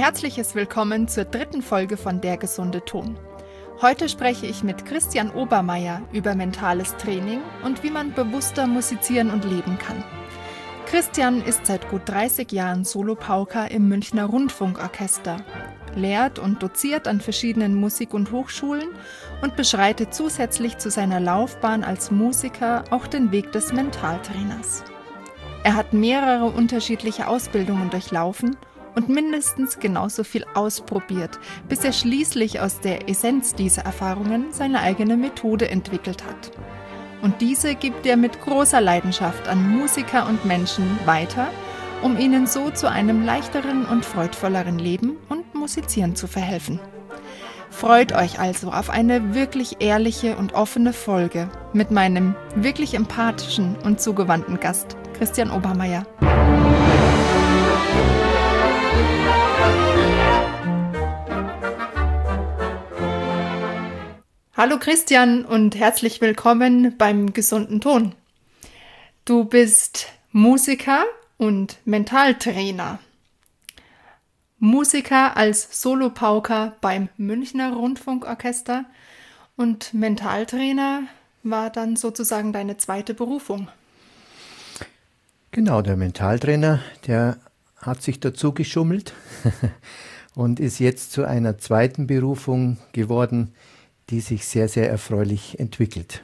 herzliches Willkommen zur 3. Folge von Der gesunde Ton. Heute spreche ich mit Christian Obermeier über mentales Training und wie man bewusster musizieren und leben kann. Christian ist seit gut 30 Jahren Solopauker im Münchner Rundfunkorchester, lehrt und doziert an verschiedenen Musik- und Hochschulen und beschreitet zusätzlich zu seiner Laufbahn als Musiker auch den Weg des Mentaltrainers. Er hat mehrere unterschiedliche Ausbildungen durchlaufen und mindestens genauso viel ausprobiert, bis er schließlich aus der Essenz dieser Erfahrungen seine eigene Methode entwickelt hat. Und diese gibt er mit großer Leidenschaft an Musiker und Menschen weiter, um ihnen so zu einem leichteren und freudvolleren Leben und Musizieren zu verhelfen. Freut euch also auf eine wirklich ehrliche und offene Folge mit meinem wirklich empathischen und zugewandten Gast, Christian Obermeier. Hallo Christian und herzlich willkommen beim gesunden Ton. Du bist Musiker und Mentaltrainer. Musiker als Solopauker beim Münchner Rundfunkorchester und Mentaltrainer war dann sozusagen deine zweite Berufung. Genau, der Mentaltrainer, der hat sich dazu geschummelt und ist jetzt zu einer zweiten Berufung geworden, die sich sehr, sehr erfreulich entwickelt.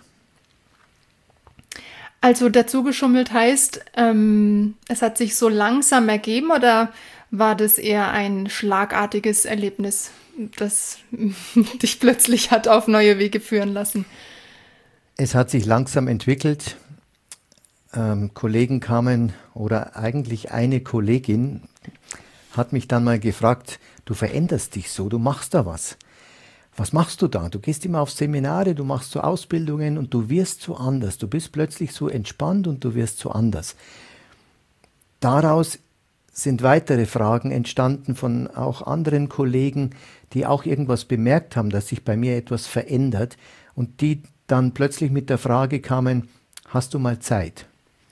Also dazu geschummelt heißt, es hat sich so langsam ergeben oder war das eher ein schlagartiges Erlebnis, das dich plötzlich hat auf neue Wege führen lassen? Es hat sich langsam entwickelt. Kollegen kamen oder eigentlich eine Kollegin hat mich dann mal gefragt, du veränderst dich so, du machst da was. Was machst du da? Du gehst immer auf Seminare, du machst so Ausbildungen und du wirst so anders. Du bist plötzlich so entspannt und du wirst so anders. Daraus sind weitere Fragen entstanden von auch anderen Kollegen, die auch irgendwas bemerkt haben, dass sich bei mir etwas verändert und die dann plötzlich mit der Frage kamen, hast du mal Zeit?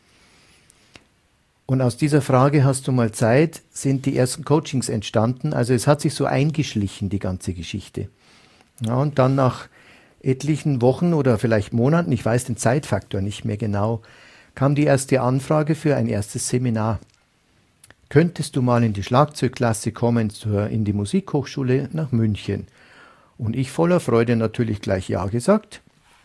Und aus dieser Frage, hast du mal Zeit, sind die ersten Coachings entstanden. Also es hat sich so eingeschlichen, die ganze Geschichte. Ja, und dann nach etlichen Wochen oder vielleicht Monaten, ich weiß den Zeitfaktor nicht mehr genau, kam die erste Anfrage für ein erstes Seminar. Könntest du mal in die Schlagzeugklasse kommen, in die Musikhochschule nach München? Und ich voller Freude natürlich gleich ja gesagt.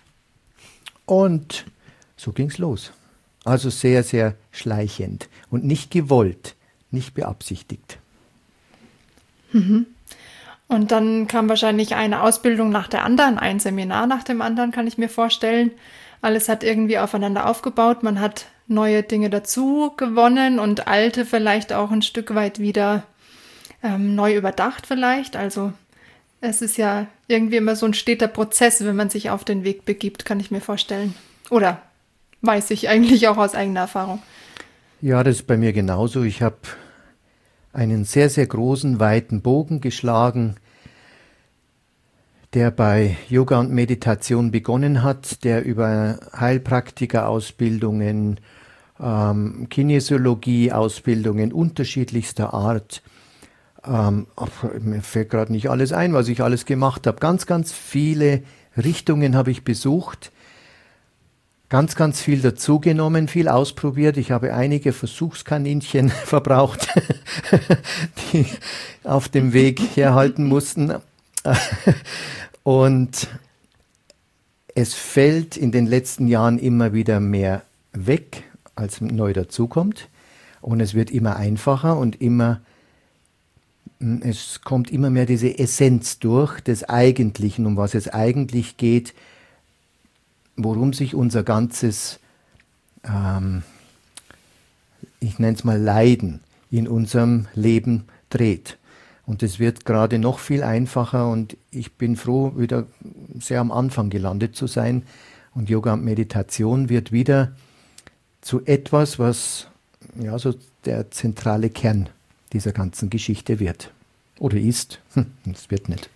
Und so ging's los. Also sehr, sehr schleichend und nicht gewollt, nicht beabsichtigt. Mhm. Und dann kam wahrscheinlich eine Ausbildung nach der anderen, ein Seminar nach dem anderen, kann ich mir vorstellen. Alles hat irgendwie aufeinander aufgebaut. Man hat neue Dinge dazu gewonnen und alte vielleicht auch ein Stück weit wieder neu überdacht vielleicht. Also es ist ja irgendwie immer so ein steter Prozess, wenn man sich auf den Weg begibt, kann ich mir vorstellen. Oder weiß ich eigentlich auch aus eigener Erfahrung. Ja, das ist bei mir genauso. Ich habe einen sehr, sehr großen, weiten Bogen geschlagen, der bei Yoga und Meditation begonnen hat, der über Heilpraktiker-Ausbildungen, Kinesiologie-Ausbildungen unterschiedlichster Art, mir fällt gerade nicht alles ein, was ich alles gemacht habe. Ganz, ganz viele Richtungen habe ich besucht, ganz, ganz viel dazugenommen, viel ausprobiert. Ich habe einige Versuchskaninchen verbraucht, die auf dem Weg herhalten mussten. Und es fällt in den letzten Jahren immer wieder mehr weg, als neu dazukommt. Und es wird immer einfacher und es kommt immer mehr diese Essenz durch des Eigentlichen, um was es eigentlich geht, worum sich unser ganzes, ich nenne es mal Leiden, in unserem Leben dreht. Und es wird gerade noch viel einfacher und ich bin froh, wieder sehr am Anfang gelandet zu sein. Und Yoga und Meditation wird wieder zu etwas, was ja so der zentrale Kern dieser ganzen Geschichte wird. Oder ist. Es wird nicht.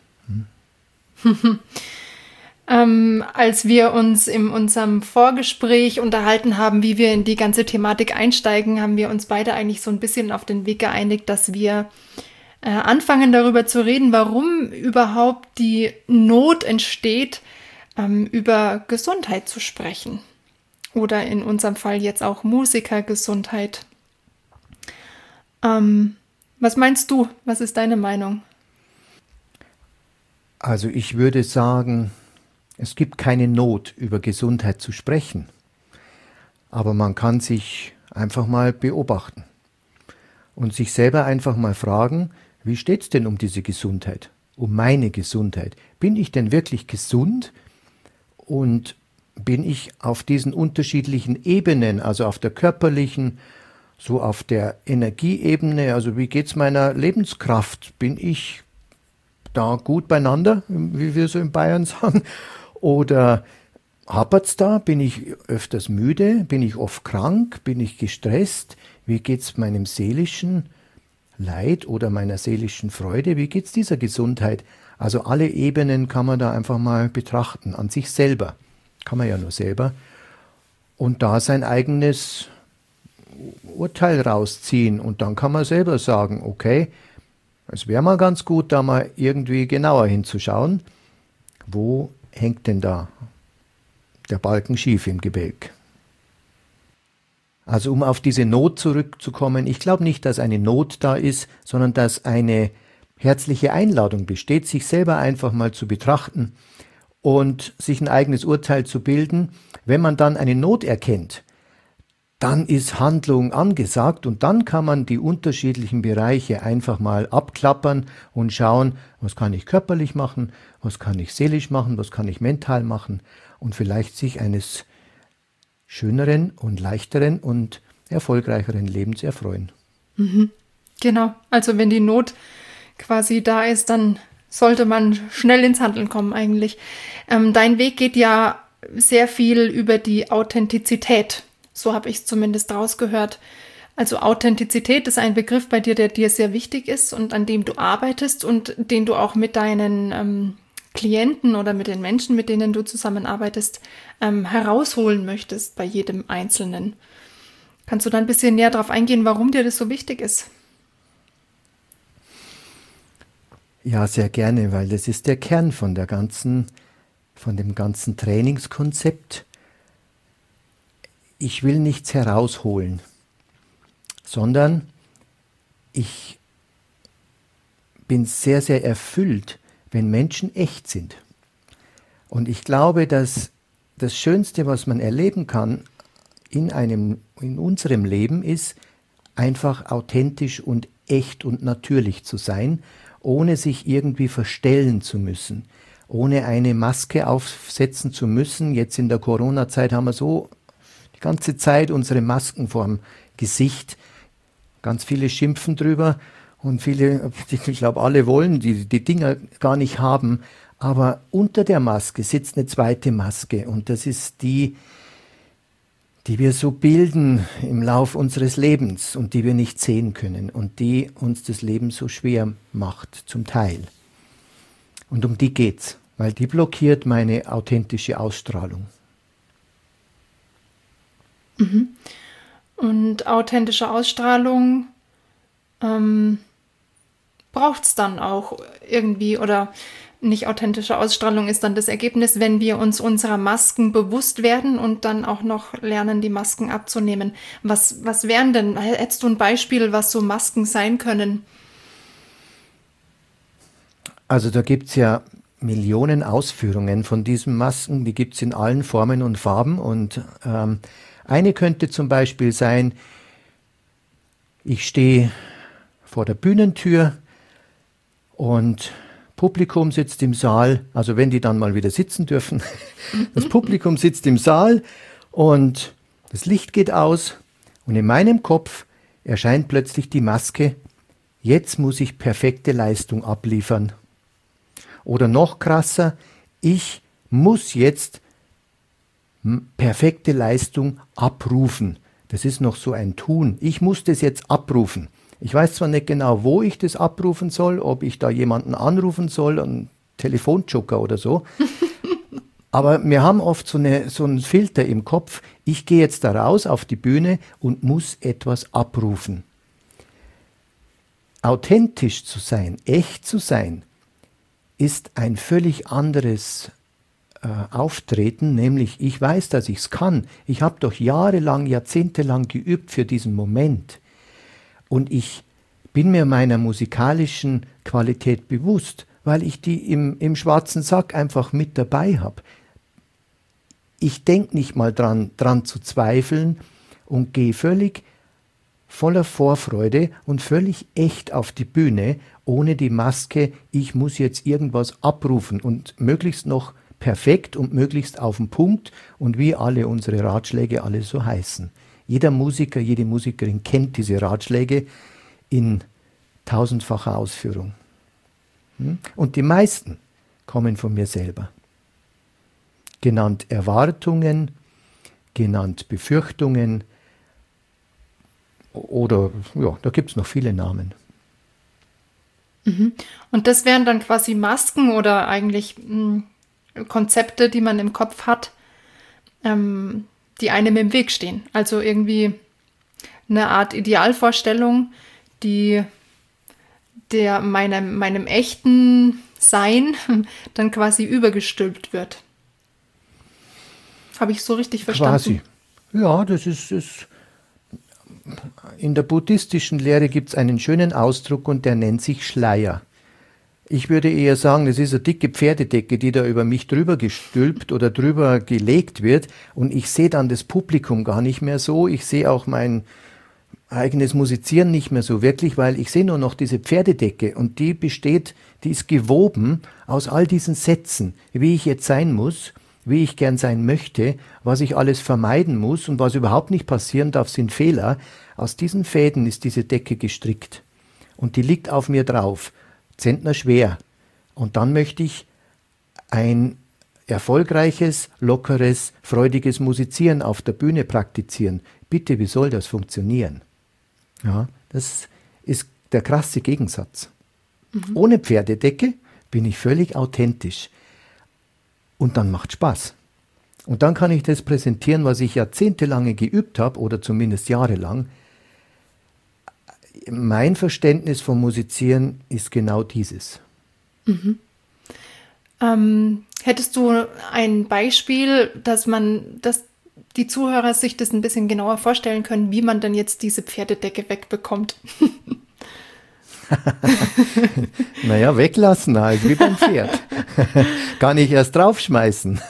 Als wir uns in unserem Vorgespräch unterhalten haben, wie wir in die ganze Thematik einsteigen, haben wir uns beide eigentlich so ein bisschen auf den Weg geeinigt, dass wir anfangen darüber zu reden, warum überhaupt die Not entsteht, über Gesundheit zu sprechen. Oder in unserem Fall jetzt auch Musikergesundheit. Was meinst du? Was ist deine Meinung? Also ich würde sagen, es gibt keine Not, über Gesundheit zu sprechen. Aber man kann sich einfach mal beobachten und sich selber einfach mal fragen, wie steht es denn um diese Gesundheit, um meine Gesundheit? Bin ich denn wirklich gesund und bin ich auf diesen unterschiedlichen Ebenen, also auf der körperlichen, so auf der Energieebene, also wie geht es meiner Lebenskraft? Bin ich da gut beieinander, wie wir so in Bayern sagen? Oder hapert's da? Bin ich öfters müde? Bin ich oft krank? Bin ich gestresst? Wie geht's meinem seelischen Leid oder meiner seelischen Freude? Wie geht's dieser Gesundheit? Also alle Ebenen kann man da einfach mal betrachten, an sich selber. Kann man ja nur selber. Und da sein eigenes Urteil rausziehen. Und dann kann man selber sagen, okay, es wäre mal ganz gut, da mal irgendwie genauer hinzuschauen, wo hängt denn da der Balken schief im Gebälk. Also um auf diese Not zurückzukommen, ich glaube nicht, dass eine Not da ist, sondern dass eine herzliche Einladung besteht, sich selber einfach mal zu betrachten und sich ein eigenes Urteil zu bilden. Wenn man dann eine Not erkennt, dann ist Handlung angesagt und dann kann man die unterschiedlichen Bereiche einfach mal abklappern und schauen, was kann ich körperlich machen, was kann ich seelisch machen, was kann ich mental machen und vielleicht sich eines schöneren und leichteren und erfolgreicheren Lebens erfreuen. Mhm. Genau, also wenn die Not quasi da ist, dann sollte man schnell ins Handeln kommen eigentlich. Dein Weg geht ja sehr viel über die Authentizität. So habe ich es zumindest rausgehört. Also Authentizität ist ein Begriff bei dir, der dir sehr wichtig ist und an dem du arbeitest und den du auch mit deinen Klienten oder mit den Menschen, mit denen du zusammenarbeitest, herausholen möchtest bei jedem Einzelnen. Kannst du da ein bisschen näher darauf eingehen, warum dir das so wichtig ist? Ja, sehr gerne, weil das ist der Kern von dem ganzen Trainingskonzept. Ich will nichts herausholen, sondern ich bin sehr, sehr erfüllt, wenn Menschen echt sind. Und ich glaube, dass das Schönste, was man erleben kann in unserem Leben, ist, einfach authentisch und echt und natürlich zu sein, ohne sich irgendwie verstellen zu müssen, ohne eine Maske aufsetzen zu müssen. Jetzt in der Corona-Zeit haben wir so die ganze Zeit unsere Masken vorm Gesicht. Ganz viele schimpfen drüber und viele, ich glaube, alle wollen die Dinger gar nicht haben. Aber unter der Maske sitzt eine zweite Maske und das ist die wir so bilden im Lauf unseres Lebens und die wir nicht sehen können und die uns das Leben so schwer macht, zum Teil. Und um die geht's, weil die blockiert meine authentische Ausstrahlung. Mhm. Und authentische Ausstrahlung braucht es dann auch irgendwie, oder nicht authentische Ausstrahlung ist dann das Ergebnis, wenn wir uns unserer Masken bewusst werden und dann auch noch lernen, die Masken abzunehmen. Was wären denn, hättest du ein Beispiel, was so Masken sein können? Also da gibt es ja Millionen Ausführungen von diesen Masken, die gibt es in allen Formen und Farben und eine könnte zum Beispiel sein, ich stehe vor der Bühnentür und Publikum sitzt im Saal, also wenn die dann mal wieder sitzen dürfen, das Publikum sitzt im Saal und das Licht geht aus und in meinem Kopf erscheint plötzlich die Maske, jetzt muss ich perfekte Leistung abliefern. Oder noch krasser, ich muss jetzt perfekte Leistung abrufen. Das ist noch so ein Tun. Ich muss das jetzt abrufen. Ich weiß zwar nicht genau, wo ich das abrufen soll, ob ich da jemanden anrufen soll, einen Telefonjoker oder so, aber wir haben oft so einen Filter im Kopf, ich gehe jetzt da raus auf die Bühne und muss etwas abrufen. authentisch zu sein, echt zu sein, ist ein völlig anderes Auftreten, nämlich ich weiß, dass ich es kann. Ich habe doch jahrelang, jahrzehntelang geübt für diesen Moment. Und ich bin mir meiner musikalischen Qualität bewusst, weil ich die im schwarzen Sack einfach mit dabei habe. Ich denke nicht mal dran zu zweifeln und gehe völlig voller Vorfreude und völlig echt auf die Bühne, ohne die Maske, ich muss jetzt irgendwas abrufen und möglichst noch perfekt und möglichst auf den Punkt und wie alle unsere Ratschläge alle so heißen. Jeder Musiker, jede Musikerin kennt diese Ratschläge in tausendfacher Ausführung. Und die meisten kommen von mir selber. Genannt Erwartungen, genannt Befürchtungen oder, ja, da gibt es noch viele Namen. Und das wären dann quasi Masken oder eigentlich Konzepte, die man im Kopf hat, die einem im Weg stehen. Also irgendwie eine Art Idealvorstellung, die meinem echten Sein dann quasi übergestülpt wird. Habe ich so richtig verstanden? Quasi. Ja, das ist in der buddhistischen Lehre gibt es einen schönen Ausdruck und der nennt sich Schleier. Ich würde eher sagen, das ist eine dicke Pferdedecke, die da über mich drüber gestülpt oder drüber gelegt wird und ich sehe dann das Publikum gar nicht mehr so. Ich sehe auch mein eigenes Musizieren nicht mehr so wirklich, weil ich sehe nur noch diese Pferdedecke und die ist gewoben aus all diesen Sätzen, wie ich jetzt sein muss, wie ich gern sein möchte, was ich alles vermeiden muss und was überhaupt nicht passieren darf, sind Fehler. Aus diesen Fäden ist diese Decke gestrickt und die liegt auf mir drauf. Zentner schwer. Und dann möchte ich ein erfolgreiches, lockeres, freudiges Musizieren auf der Bühne praktizieren. Bitte, wie soll das funktionieren? Ja, das ist der krasse Gegensatz. Ohne Pferdedecke bin ich völlig authentisch. Und dann macht Spaß. Und dann kann ich das präsentieren, was ich jahrzehntelang geübt habe, oder zumindest jahrelang. Mein Verständnis vom Musizieren ist genau dieses. Hättest du ein Beispiel, dass die Zuhörer sich das ein bisschen genauer vorstellen können, wie man dann jetzt diese Pferdedecke wegbekommt? Naja, weglassen halt, wie beim Pferd. Kann ich erst draufschmeißen.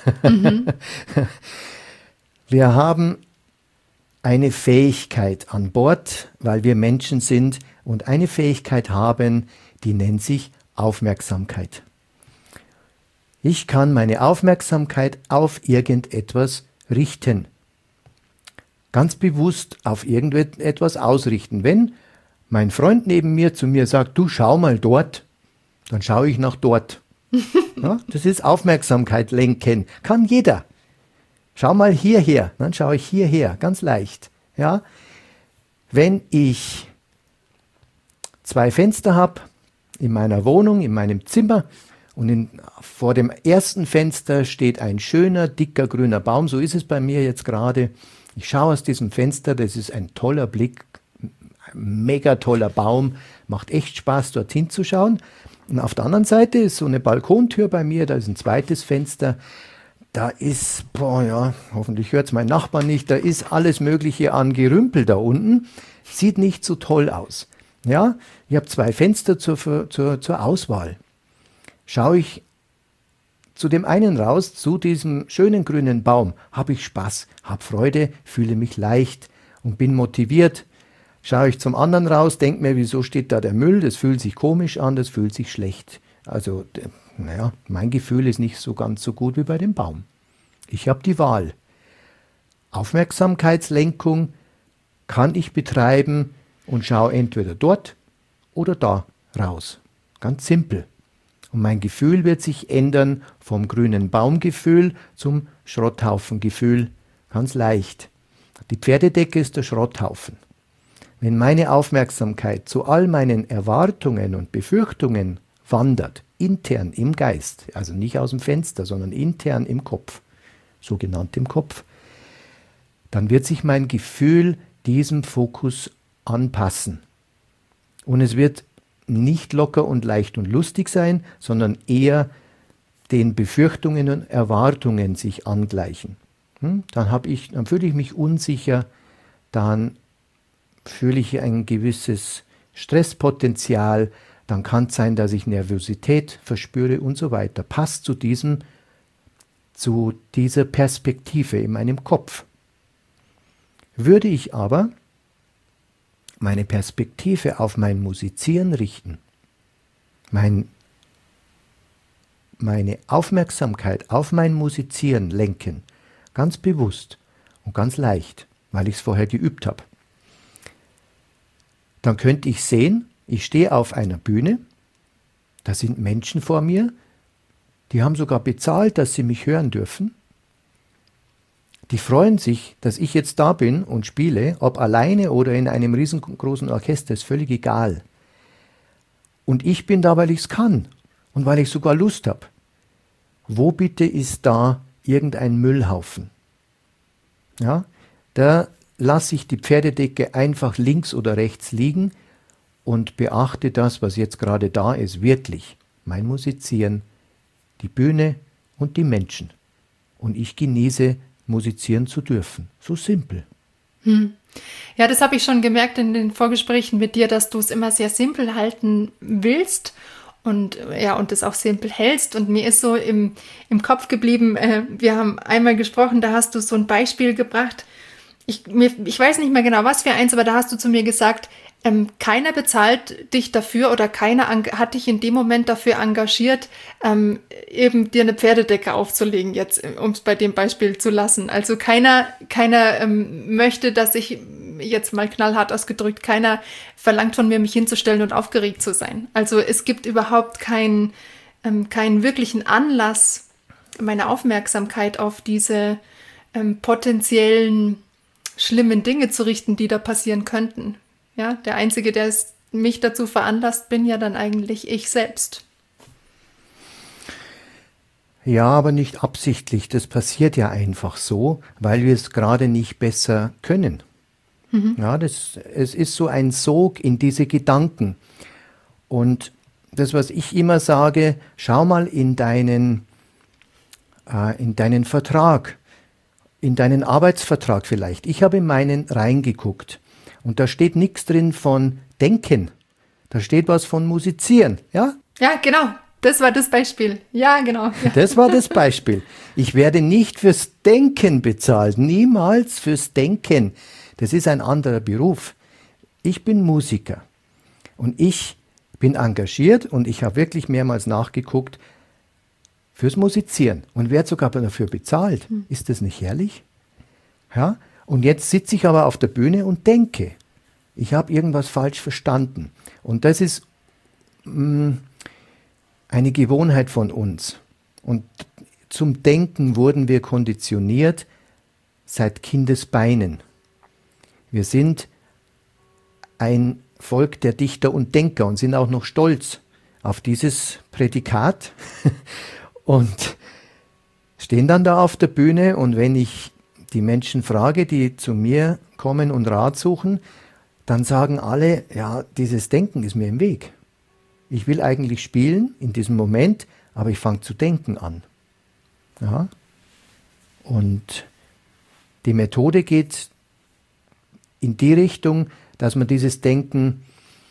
Wir haben eine Fähigkeit an Bord, weil wir Menschen sind und eine Fähigkeit haben, die nennt sich Aufmerksamkeit. Ich kann meine Aufmerksamkeit auf irgendetwas richten. Ganz bewusst auf irgendetwas ausrichten. Wenn mein Freund neben mir zu mir sagt, du schau mal dort, dann schaue ich nach dort. Ja, das ist Aufmerksamkeit lenken. Kann jeder. Schau mal hierher, dann schaue ich hierher, ganz leicht. Ja? Wenn ich 2 Fenster habe in meiner Wohnung, in meinem Zimmer und vor dem ersten Fenster steht ein schöner, dicker, grüner Baum, so ist es bei mir jetzt gerade. Ich schaue aus diesem Fenster, das ist ein toller Blick, ein mega toller Baum, macht echt Spaß, dorthin zu schauen. Und auf der anderen Seite ist so eine Balkontür bei mir, da ist ein zweites Fenster. Da ist, hoffentlich hört es mein Nachbar nicht, da ist alles Mögliche an Gerümpel da unten. Sieht nicht so toll aus. Ja, ich habe 2 Fenster zur Auswahl. Schaue ich zu dem einen raus, zu diesem schönen grünen Baum, habe ich Spaß, habe Freude, fühle mich leicht und bin motiviert. Schaue ich zum anderen raus, denke mir, wieso steht da der Müll, das fühlt sich komisch an, das fühlt sich schlecht. Also, mein Gefühl ist nicht so ganz so gut wie bei dem Baum. Ich habe die Wahl. Aufmerksamkeitslenkung kann ich betreiben und schaue entweder dort oder da raus. Ganz simpel. Und mein Gefühl wird sich ändern vom grünen Baumgefühl zum Schrotthaufengefühl. Ganz leicht. Die Pferdedecke ist der Schrotthaufen. Wenn meine Aufmerksamkeit zu all meinen Erwartungen und Befürchtungen wandert, intern im Geist, also nicht aus dem Fenster, sondern intern im Kopf, sogenannt im Kopf, dann wird sich mein Gefühl diesem Fokus anpassen. Und es wird nicht locker und leicht und lustig sein, sondern eher den Befürchtungen und Erwartungen sich angleichen. Dann fühle ich mich unsicher, dann fühle ich ein gewisses Stresspotenzial, dann kann es sein, dass ich Nervosität verspüre und so weiter. Passt zu dieser Perspektive in meinem Kopf. Würde ich aber meine Perspektive auf mein Musizieren richten, meine Aufmerksamkeit auf mein Musizieren lenken, ganz bewusst und ganz leicht, weil ich es vorher geübt habe, dann könnte ich sehen, ich stehe auf einer Bühne, da sind Menschen vor mir, die haben sogar bezahlt, dass sie mich hören dürfen. Die freuen sich, dass ich jetzt da bin und spiele, ob alleine oder in einem riesengroßen Orchester, ist völlig egal. Und ich bin da, weil ich es kann und weil ich sogar Lust habe. Wo bitte ist da irgendein Müllhaufen? Ja, da lasse ich die Pferdedecke einfach links oder rechts liegen und beachte das, was jetzt gerade da ist, wirklich. Mein Musizieren, die Bühne und die Menschen. Und ich genieße, musizieren zu dürfen. So simpel. Ja, das habe ich schon gemerkt in den Vorgesprächen mit dir, dass du es immer sehr simpel halten willst und das auch simpel hältst. Und mir ist so im Kopf geblieben, wir haben einmal gesprochen, da hast du so ein Beispiel gebracht. Ich weiß nicht mehr genau, was für eins, aber da hast du zu mir gesagt, keiner bezahlt dich dafür oder keiner hat dich in dem Moment dafür engagiert, eben dir eine Pferdedecke aufzulegen, jetzt, um es bei dem Beispiel zu lassen. Also keiner möchte, dass ich, jetzt mal knallhart ausgedrückt, keiner verlangt von mir, mich hinzustellen und aufgeregt zu sein. Also es gibt überhaupt keinen wirklichen Anlass, meine Aufmerksamkeit auf diese potenziellen schlimmen Dinge zu richten, die da passieren könnten. Ja, der Einzige, der mich dazu veranlasst, bin ja dann eigentlich ich selbst. Ja, aber nicht absichtlich. Das passiert ja einfach so, weil wir es gerade nicht besser können. Ja, es ist so ein Sog in diese Gedanken. Und das, was ich immer sage, schau mal in deinen Vertrag, in deinen Arbeitsvertrag vielleicht. Ich habe in meinen reingeguckt. Und da steht nichts drin von Denken. Da steht was von Musizieren, ja? Ja, genau. Das war das Beispiel. Ja, genau. Ja. Das war das Beispiel. Ich werde nicht fürs Denken bezahlt. Niemals fürs Denken. Das ist ein anderer Beruf. Ich bin Musiker. Und ich bin engagiert und ich habe wirklich mehrmals nachgeguckt fürs Musizieren. Und werde sogar dafür bezahlt. Ist das nicht herrlich? Ja? Und jetzt sitze ich aber auf der Bühne und denke, ich habe irgendwas falsch verstanden. Und das ist eine Gewohnheit von uns. Und zum Denken wurden wir konditioniert seit Kindesbeinen. Wir sind ein Volk der Dichter und Denker und sind auch noch stolz auf dieses Prädikat und stehen dann da auf der Bühne. Und wenn ich die Menschen frage, die zu mir kommen und Rat suchen, dann sagen alle, ja, dieses Denken ist mir im Weg. Ich will eigentlich spielen in diesem Moment, aber ich fange zu denken an. Ja? Und die Methode geht in die Richtung, dass man dieses Denken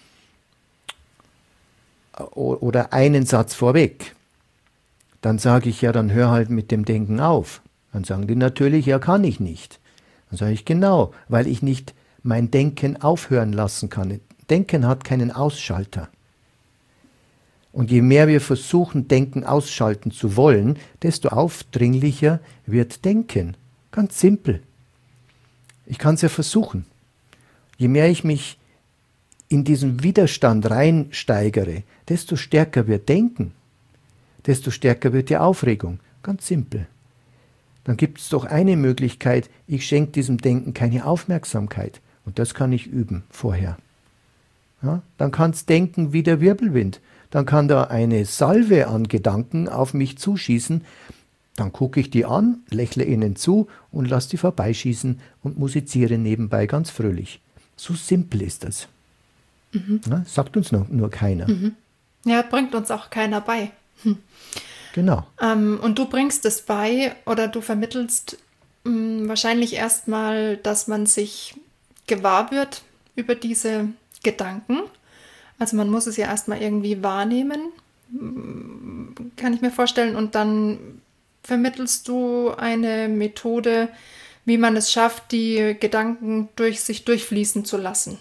oder einen Satz vorweg, dann sage ich, ja, dann hör halt mit dem Denken auf. Dann sagen die natürlich, ja, kann ich nicht. Dann sage ich, genau, weil ich nicht mein Denken aufhören lassen kann. Denken hat keinen Ausschalter. Und je mehr wir versuchen, Denken ausschalten zu wollen, desto aufdringlicher wird Denken. Ganz simpel. Ich kann es ja versuchen. Je mehr ich mich in diesen Widerstand reinsteigere, desto stärker wird Denken. Desto stärker wird die Aufregung. Ganz simpel. Dann gibt es doch eine Möglichkeit, ich schenke diesem Denken keine Aufmerksamkeit. Und das kann ich üben vorher. Ja, dann kann es denken wie der Wirbelwind. Dann kann da eine Salve an Gedanken auf mich zuschießen. Dann gucke ich die an, lächle ihnen zu und lasse die vorbeischießen und musiziere nebenbei ganz fröhlich. So simpel ist das. Ja, sagt uns nur keiner. Ja, bringt uns auch keiner bei. Genau. Und du bringst es bei oder du vermittelst wahrscheinlich erstmal, dass man sich gewahr wird über diese Gedanken. Also man muss es ja erstmal irgendwie wahrnehmen, kann ich mir vorstellen. Und dann vermittelst du eine Methode, wie man es schafft, die Gedanken durch sich durchfließen zu lassen.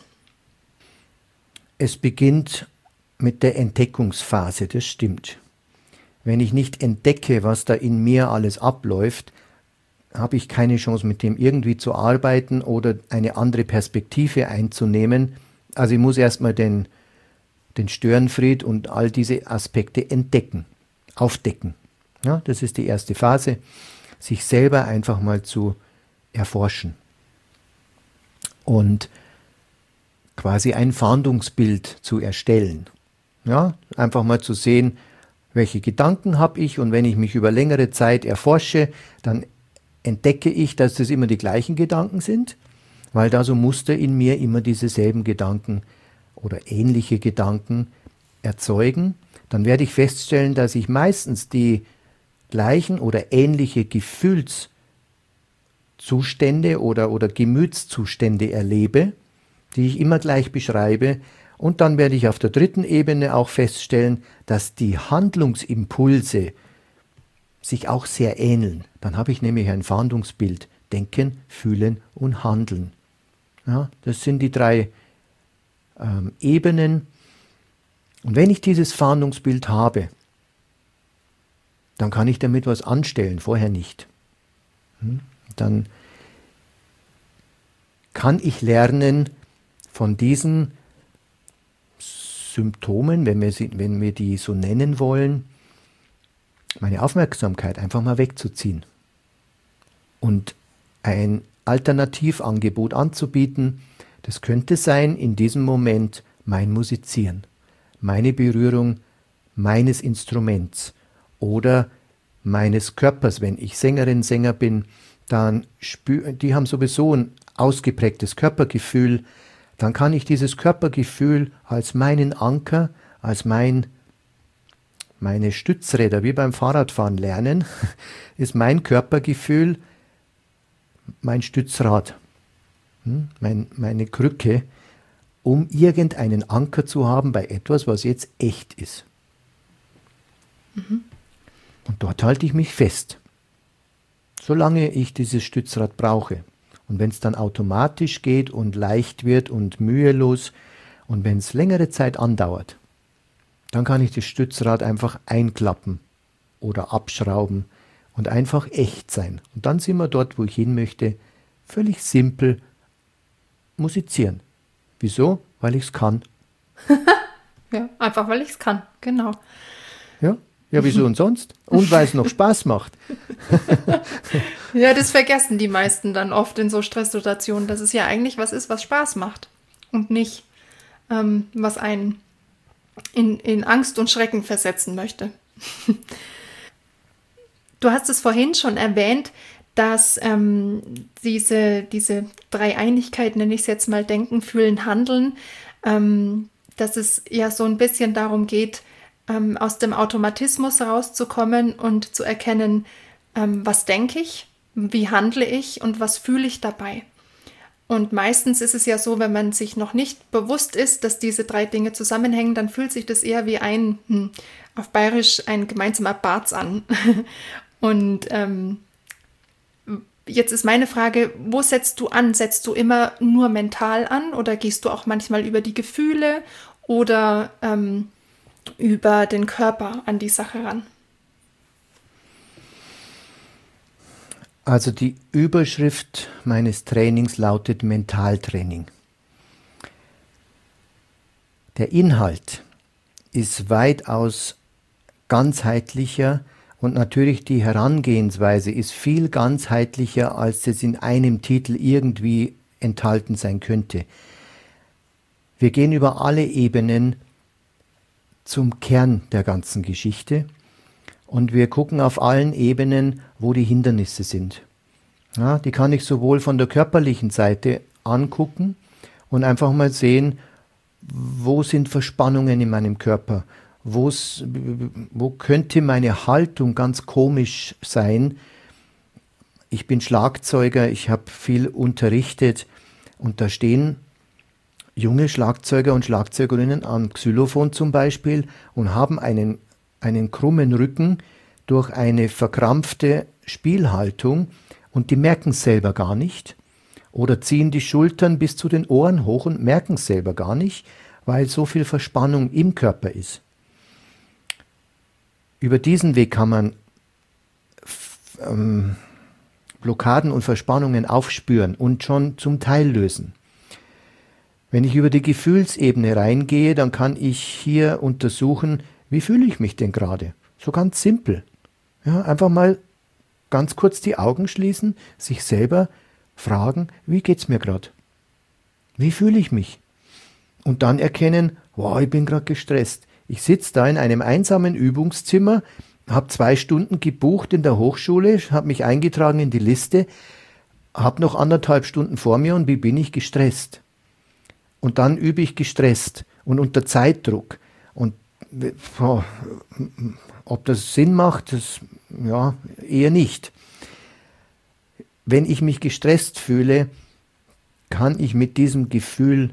Es beginnt mit der Entdeckungsphase, das stimmt. Wenn ich nicht entdecke, was da in mir alles abläuft, habe ich keine Chance, mit dem irgendwie zu arbeiten oder eine andere Perspektive einzunehmen. Also ich muss erstmal den Störenfried und all diese Aspekte entdecken, aufdecken. Ja, das ist die erste Phase, sich selber einfach mal zu erforschen und quasi ein Fahndungsbild zu erstellen. Ja, einfach mal zu sehen, welche Gedanken habe ich, und wenn ich mich über längere Zeit erforsche, dann entdecke ich, dass das immer die gleichen Gedanken sind, weil da so Muster in mir immer dieselben Gedanken oder ähnliche Gedanken erzeugen. Dann werde ich feststellen, dass ich meistens die gleichen oder ähnliche Gefühlszustände oder Gemütszustände erlebe, die ich immer gleich beschreibe. Und dann werde ich auf der dritten Ebene auch feststellen, dass die Handlungsimpulse sich auch sehr ähneln. Dann habe ich nämlich ein Fahndungsbild. Denken, fühlen und handeln. Ja, das sind die drei Ebenen. Und wenn ich dieses Fahndungsbild habe, dann kann ich damit was anstellen, vorher nicht. Dann kann ich lernen, von diesen Symptomen, wenn wir die so nennen wollen, meine Aufmerksamkeit einfach mal wegzuziehen und ein Alternativangebot anzubieten. Das könnte sein, in diesem Moment mein Musizieren, meine Berührung meines Instruments oder meines Körpers. Wenn ich Sängerin, Sänger bin, dann die haben sowieso ein ausgeprägtes Körpergefühl. Dann kann ich dieses Körpergefühl als meinen Anker, als meine Stützräder, wie beim Fahrradfahren lernen, ist mein Körpergefühl mein Stützrad, meine Krücke, um irgendeinen Anker zu haben bei etwas, was jetzt echt ist. Und dort halte ich mich fest, solange ich dieses Stützrad brauche. Und wenn es dann automatisch geht und leicht wird und mühelos und wenn es längere Zeit andauert, dann kann ich das Stützrad einfach einklappen oder abschrauben und einfach echt sein. Und dann sind wir dort, wo ich hin möchte, völlig simpel musizieren. Wieso? Weil ich es kann. Ja, einfach weil ich es kann, genau. Ja, wieso und sonst? Und weil es noch Spaß macht. Ja, das vergessen die meisten dann oft in so Stresssituationen, dass es ja eigentlich was ist, was Spaß macht und nicht, was einen in Angst und Schrecken versetzen möchte. Du hast es vorhin schon erwähnt, dass diese Dreieinigkeit, nenne ich es jetzt mal, Denken, Fühlen, Handeln, dass es ja so ein bisschen darum geht, aus dem Automatismus rauszukommen und zu erkennen, was denke ich, wie handle ich und was fühle ich dabei. Und meistens ist es ja so, wenn man sich noch nicht bewusst ist, dass diese drei Dinge zusammenhängen, dann fühlt sich das eher wie auf Bayerisch ein gemeinsamer Barz an. Und jetzt ist meine Frage, wo setzt du an? Setzt du immer nur mental an oder gehst du auch manchmal über die Gefühle oder über den Körper an die Sache ran? Also die Überschrift meines Trainings lautet Mentaltraining. Der Inhalt ist weitaus ganzheitlicher und natürlich die Herangehensweise ist viel ganzheitlicher, als es in einem Titel irgendwie enthalten sein könnte. Wir gehen über alle Ebenen zum Kern der ganzen Geschichte und wir gucken auf allen Ebenen, wo die Hindernisse sind. Ja, die kann ich sowohl von der körperlichen Seite angucken und einfach mal sehen, wo sind Verspannungen in meinem Körper, wo könnte meine Haltung ganz komisch sein. Ich bin Schlagzeuger, ich habe viel unterrichtet und da stehen junge Schlagzeuger und Schlagzeugerinnen am Xylophon zum Beispiel und haben einen krummen Rücken durch eine verkrampfte Spielhaltung und die merken es selber gar nicht oder ziehen die Schultern bis zu den Ohren hoch und merken es selber gar nicht, weil so viel Verspannung im Körper ist. Über diesen Weg kann man Blockaden und Verspannungen aufspüren und schon zum Teil lösen. Wenn ich über die Gefühlsebene reingehe, dann kann ich hier untersuchen, wie fühle ich mich denn gerade? So ganz simpel. Ja, einfach mal ganz kurz die Augen schließen, sich selber fragen, wie geht's mir gerade? Wie fühle ich mich? Und dann erkennen, wow, ich bin gerade gestresst. Ich sitze da in einem einsamen Übungszimmer, habe 2 Stunden gebucht in der Hochschule, habe mich eingetragen in die Liste, habe noch 1,5 Stunden vor mir und wie bin ich gestresst? Und dann übe ich gestresst und unter Zeitdruck. Und ob das Sinn macht, das, ja, eher nicht. Wenn ich mich gestresst fühle, kann ich mit diesem Gefühl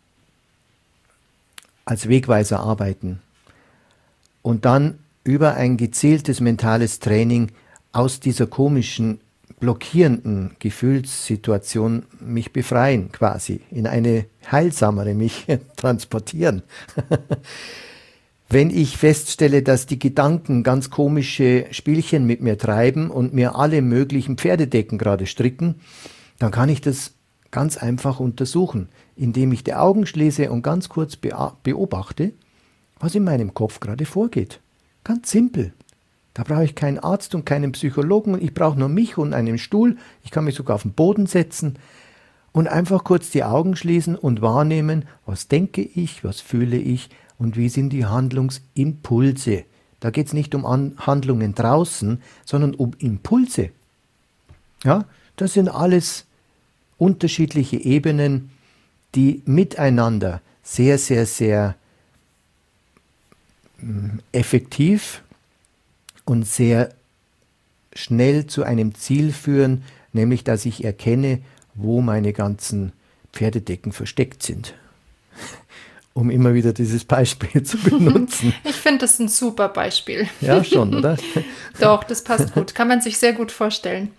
als Wegweiser arbeiten und dann über ein gezieltes mentales Training aus dieser komischen, blockierenden Gefühlssituation mich befreien, quasi, in eine heilsamere mich transportieren. Wenn ich feststelle, dass die Gedanken ganz komische Spielchen mit mir treiben und mir alle möglichen Pferdedecken gerade stricken, dann kann ich das ganz einfach untersuchen, indem ich die Augen schließe und ganz kurz beobachte, was in meinem Kopf gerade vorgeht. Ganz simpel. Da brauche ich keinen Arzt und keinen Psychologen. Ich brauche nur mich und einen Stuhl. Ich kann mich sogar auf den Boden setzen und einfach kurz die Augen schließen und wahrnehmen, was denke ich, was fühle ich und wie sind die Handlungsimpulse. Da geht es nicht um Handlungen draußen, sondern um Impulse. Ja, das sind alles unterschiedliche Ebenen, die miteinander sehr, sehr, sehr effektiv und sehr schnell zu einem Ziel führen, nämlich dass ich erkenne, wo meine ganzen Pferdedecken versteckt sind. Um immer wieder dieses Beispiel zu benutzen. Ich finde das ein super Beispiel. Ja, schon, oder? Doch, das passt gut. Kann man sich sehr gut vorstellen.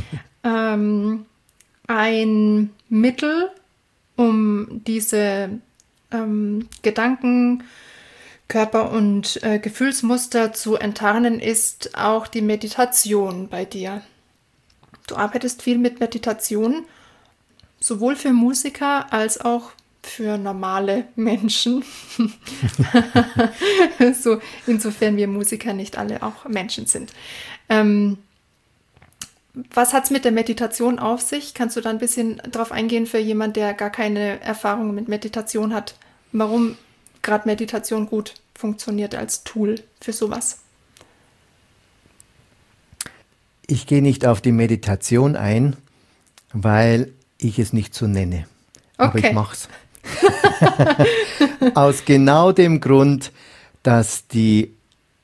Ein Mittel, um diese Gedanken, Körper- und Gefühlsmuster zu enttarnen, ist auch die Meditation bei dir. Du arbeitest viel mit Meditation, sowohl für Musiker als auch für normale Menschen. So, insofern wir Musiker nicht alle auch Menschen sind. Was hat es mit der Meditation auf sich? Kannst du da ein bisschen drauf eingehen für jemanden, der gar keine Erfahrung mit Meditation hat? Warum gerade Meditation gut funktioniert als Tool für sowas? Ich gehe nicht auf die Meditation ein, weil ich es nicht so nenne. Okay. Aber ich mache es. Aus genau dem Grund, dass die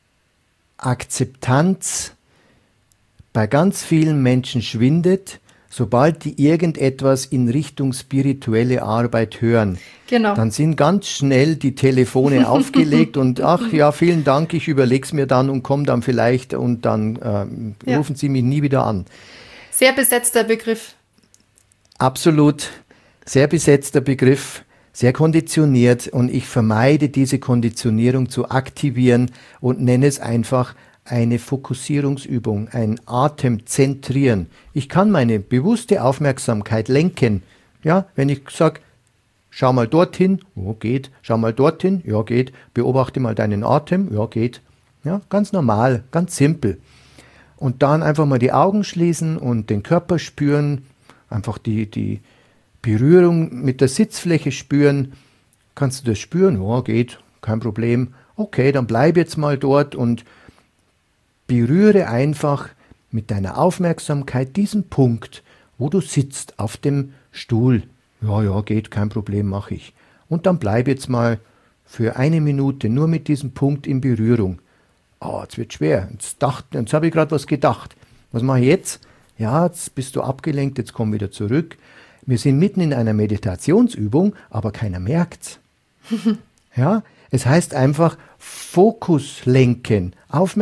Akzeptanz bei ganz vielen Menschen schwindet, sobald die irgendetwas in Richtung spirituelle Arbeit hören. Genau. Dann sind ganz schnell die Telefone aufgelegt und ach ja, vielen Dank, ich überlege es mir dann und komme dann vielleicht und dann rufen Sie mich nie wieder an. Sehr besetzter Begriff. Absolut, sehr besetzter Begriff, sehr konditioniert und ich vermeide diese Konditionierung zu aktivieren und nenne es einfach eine Fokussierungsübung, ein Atemzentrieren. Ich kann meine bewusste Aufmerksamkeit lenken. Ja, wenn ich sage, schau mal dorthin, ja, geht. Schau mal dorthin, ja, geht. Beobachte mal deinen Atem, ja, geht. Ja, ganz normal, ganz simpel. Und dann einfach mal die Augen schließen und den Körper spüren, einfach die Berührung mit der Sitzfläche spüren. Kannst du das spüren? Ja, geht, kein Problem. Okay, dann bleib jetzt mal dort und berühre einfach mit deiner Aufmerksamkeit diesen Punkt, wo du sitzt auf dem Stuhl. Ja, geht, kein Problem, mache ich. Und dann bleib jetzt mal für 1 Minute nur mit diesem Punkt in Berührung. Oh, jetzt wird schwer. Jetzt habe ich gerade was gedacht. Was mache ich jetzt? Ja, jetzt bist du abgelenkt, jetzt komm wieder zurück. Wir sind mitten in einer Meditationsübung, aber keiner merkt's. Ja, es heißt einfach Fokus lenken,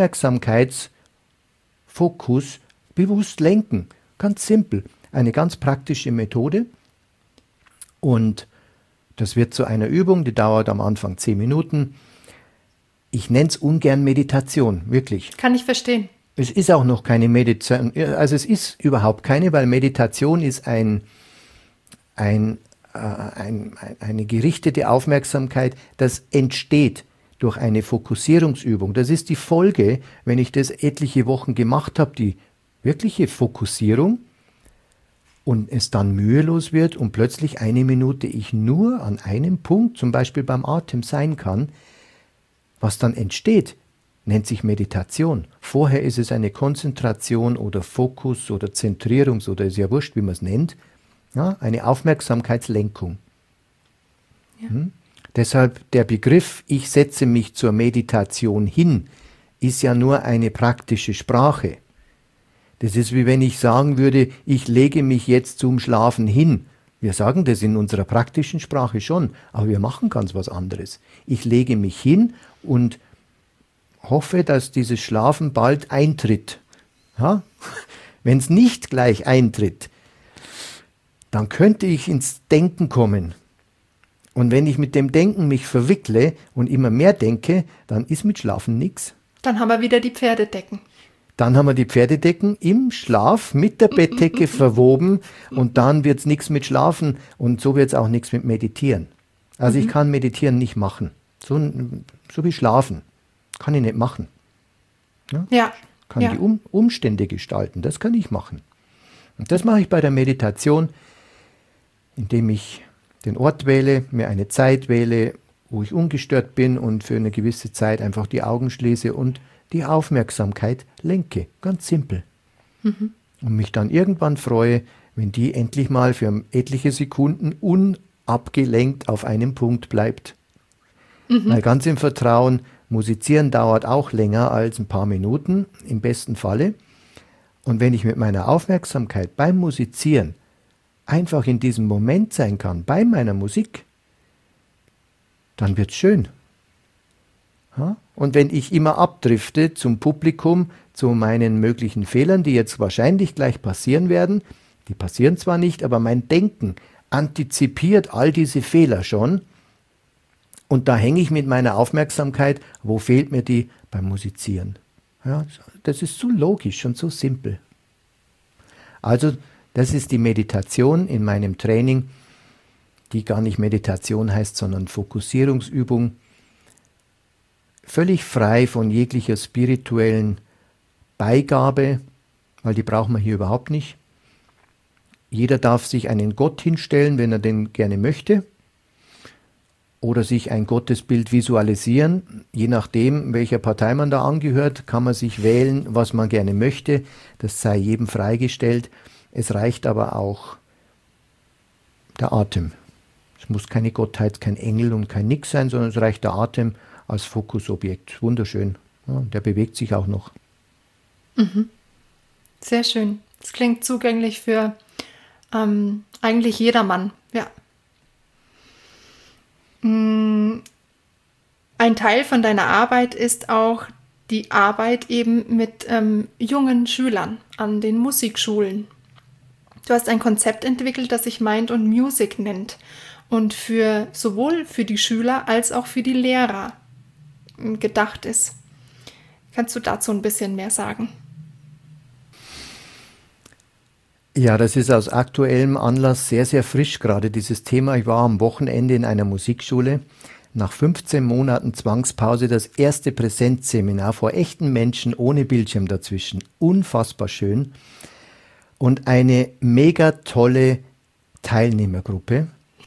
Aufmerksamkeitsfokus bewusst lenken. Ganz simpel. Eine ganz praktische Methode. Und das wird zu einer Übung, die dauert am Anfang 10 Minuten. Ich nenne es ungern Meditation, wirklich. Kann ich verstehen. Es ist auch noch keine Meditation, also es ist überhaupt keine, weil Meditation ist eine gerichtete Aufmerksamkeit, das entsteht durch eine Fokussierungsübung. Das ist die Folge, wenn ich das etliche Wochen gemacht habe, die wirkliche Fokussierung, und es dann mühelos wird und plötzlich 1 Minute ich nur an einem Punkt, zum Beispiel beim Atem, sein kann. Was dann entsteht, nennt sich Meditation. Vorher ist es eine Konzentration oder Fokus oder Zentrierungs- oder ist ja wurscht, wie man es nennt, ja, eine Aufmerksamkeitslenkung. Ja. Deshalb der Begriff, ich setze mich zur Meditation hin, ist ja nur eine praktische Sprache. Das ist wie wenn ich sagen würde, ich lege mich jetzt zum Schlafen hin. Wir sagen das in unserer praktischen Sprache schon, aber wir machen ganz was anderes. Ich lege mich hin und hoffe, dass dieses Schlafen bald eintritt. Ja? Wenn es nicht gleich eintritt, dann könnte ich ins Denken kommen. Und wenn ich mit dem Denken mich verwickle und immer mehr denke, dann ist mit Schlafen nichts. Dann haben wir wieder die Pferdedecken. Dann haben wir die Pferdedecken im Schlaf mit der Bettdecke verwoben und dann wird es nichts mit Schlafen und so wird es auch nichts mit Meditieren. Also ich kann Meditieren nicht machen. So wie Schlafen. Kann ich nicht machen. Ja. Kann die Umstände gestalten. Das kann ich machen. Und das mache ich bei der Meditation, indem ich den Ort wähle, mir eine Zeit wähle, wo ich ungestört bin und für eine gewisse Zeit einfach die Augen schließe und die Aufmerksamkeit lenke. Ganz simpel. Und mich dann irgendwann freue, wenn die endlich mal für etliche Sekunden unabgelenkt auf einem Punkt bleibt. Weil ganz im Vertrauen, musizieren dauert auch länger als ein paar Minuten, im besten Falle. Und wenn ich mit meiner Aufmerksamkeit beim Musizieren einfach in diesem Moment sein kann, bei meiner Musik, dann wird's schön. Ja? Und wenn ich immer abdrifte zum Publikum, zu meinen möglichen Fehlern, die jetzt wahrscheinlich gleich passieren werden, die passieren zwar nicht, aber mein Denken antizipiert all diese Fehler schon, und da hänge ich mit meiner Aufmerksamkeit, wo fehlt mir die? Beim Musizieren. Ja, das ist so logisch und so simpel. Also das ist die Meditation in meinem Training, die gar nicht Meditation heißt, sondern Fokussierungsübung. Völlig frei von jeglicher spirituellen Beigabe, weil die braucht man hier überhaupt nicht. Jeder darf sich einen Gott hinstellen, wenn er den gerne möchte, oder sich ein Gottesbild visualisieren. Je nachdem, welcher Partei man da angehört, kann man sich wählen, was man gerne möchte. Das sei jedem freigestellt. Es reicht aber auch der Atem. Es muss keine Gottheit, kein Engel und kein Nix sein, sondern es reicht der Atem als Fokusobjekt. Wunderschön. Ja, der bewegt sich auch noch. Sehr schön. Das klingt zugänglich für eigentlich jedermann. Ja. Ein Teil von deiner Arbeit ist auch die Arbeit eben mit jungen Schülern an den Musikschulen. Du hast ein Konzept entwickelt, das sich Mind und Music nennt und sowohl für die Schüler als auch für die Lehrer gedacht ist. Kannst du dazu ein bisschen mehr sagen? Ja, das ist aus aktuellem Anlass sehr, sehr frisch gerade dieses Thema. Ich war am Wochenende in einer Musikschule. Nach 15 Monaten Zwangspause das erste Präsenzseminar vor echten Menschen ohne Bildschirm dazwischen. Unfassbar schön. Und eine mega tolle Teilnehmergruppe.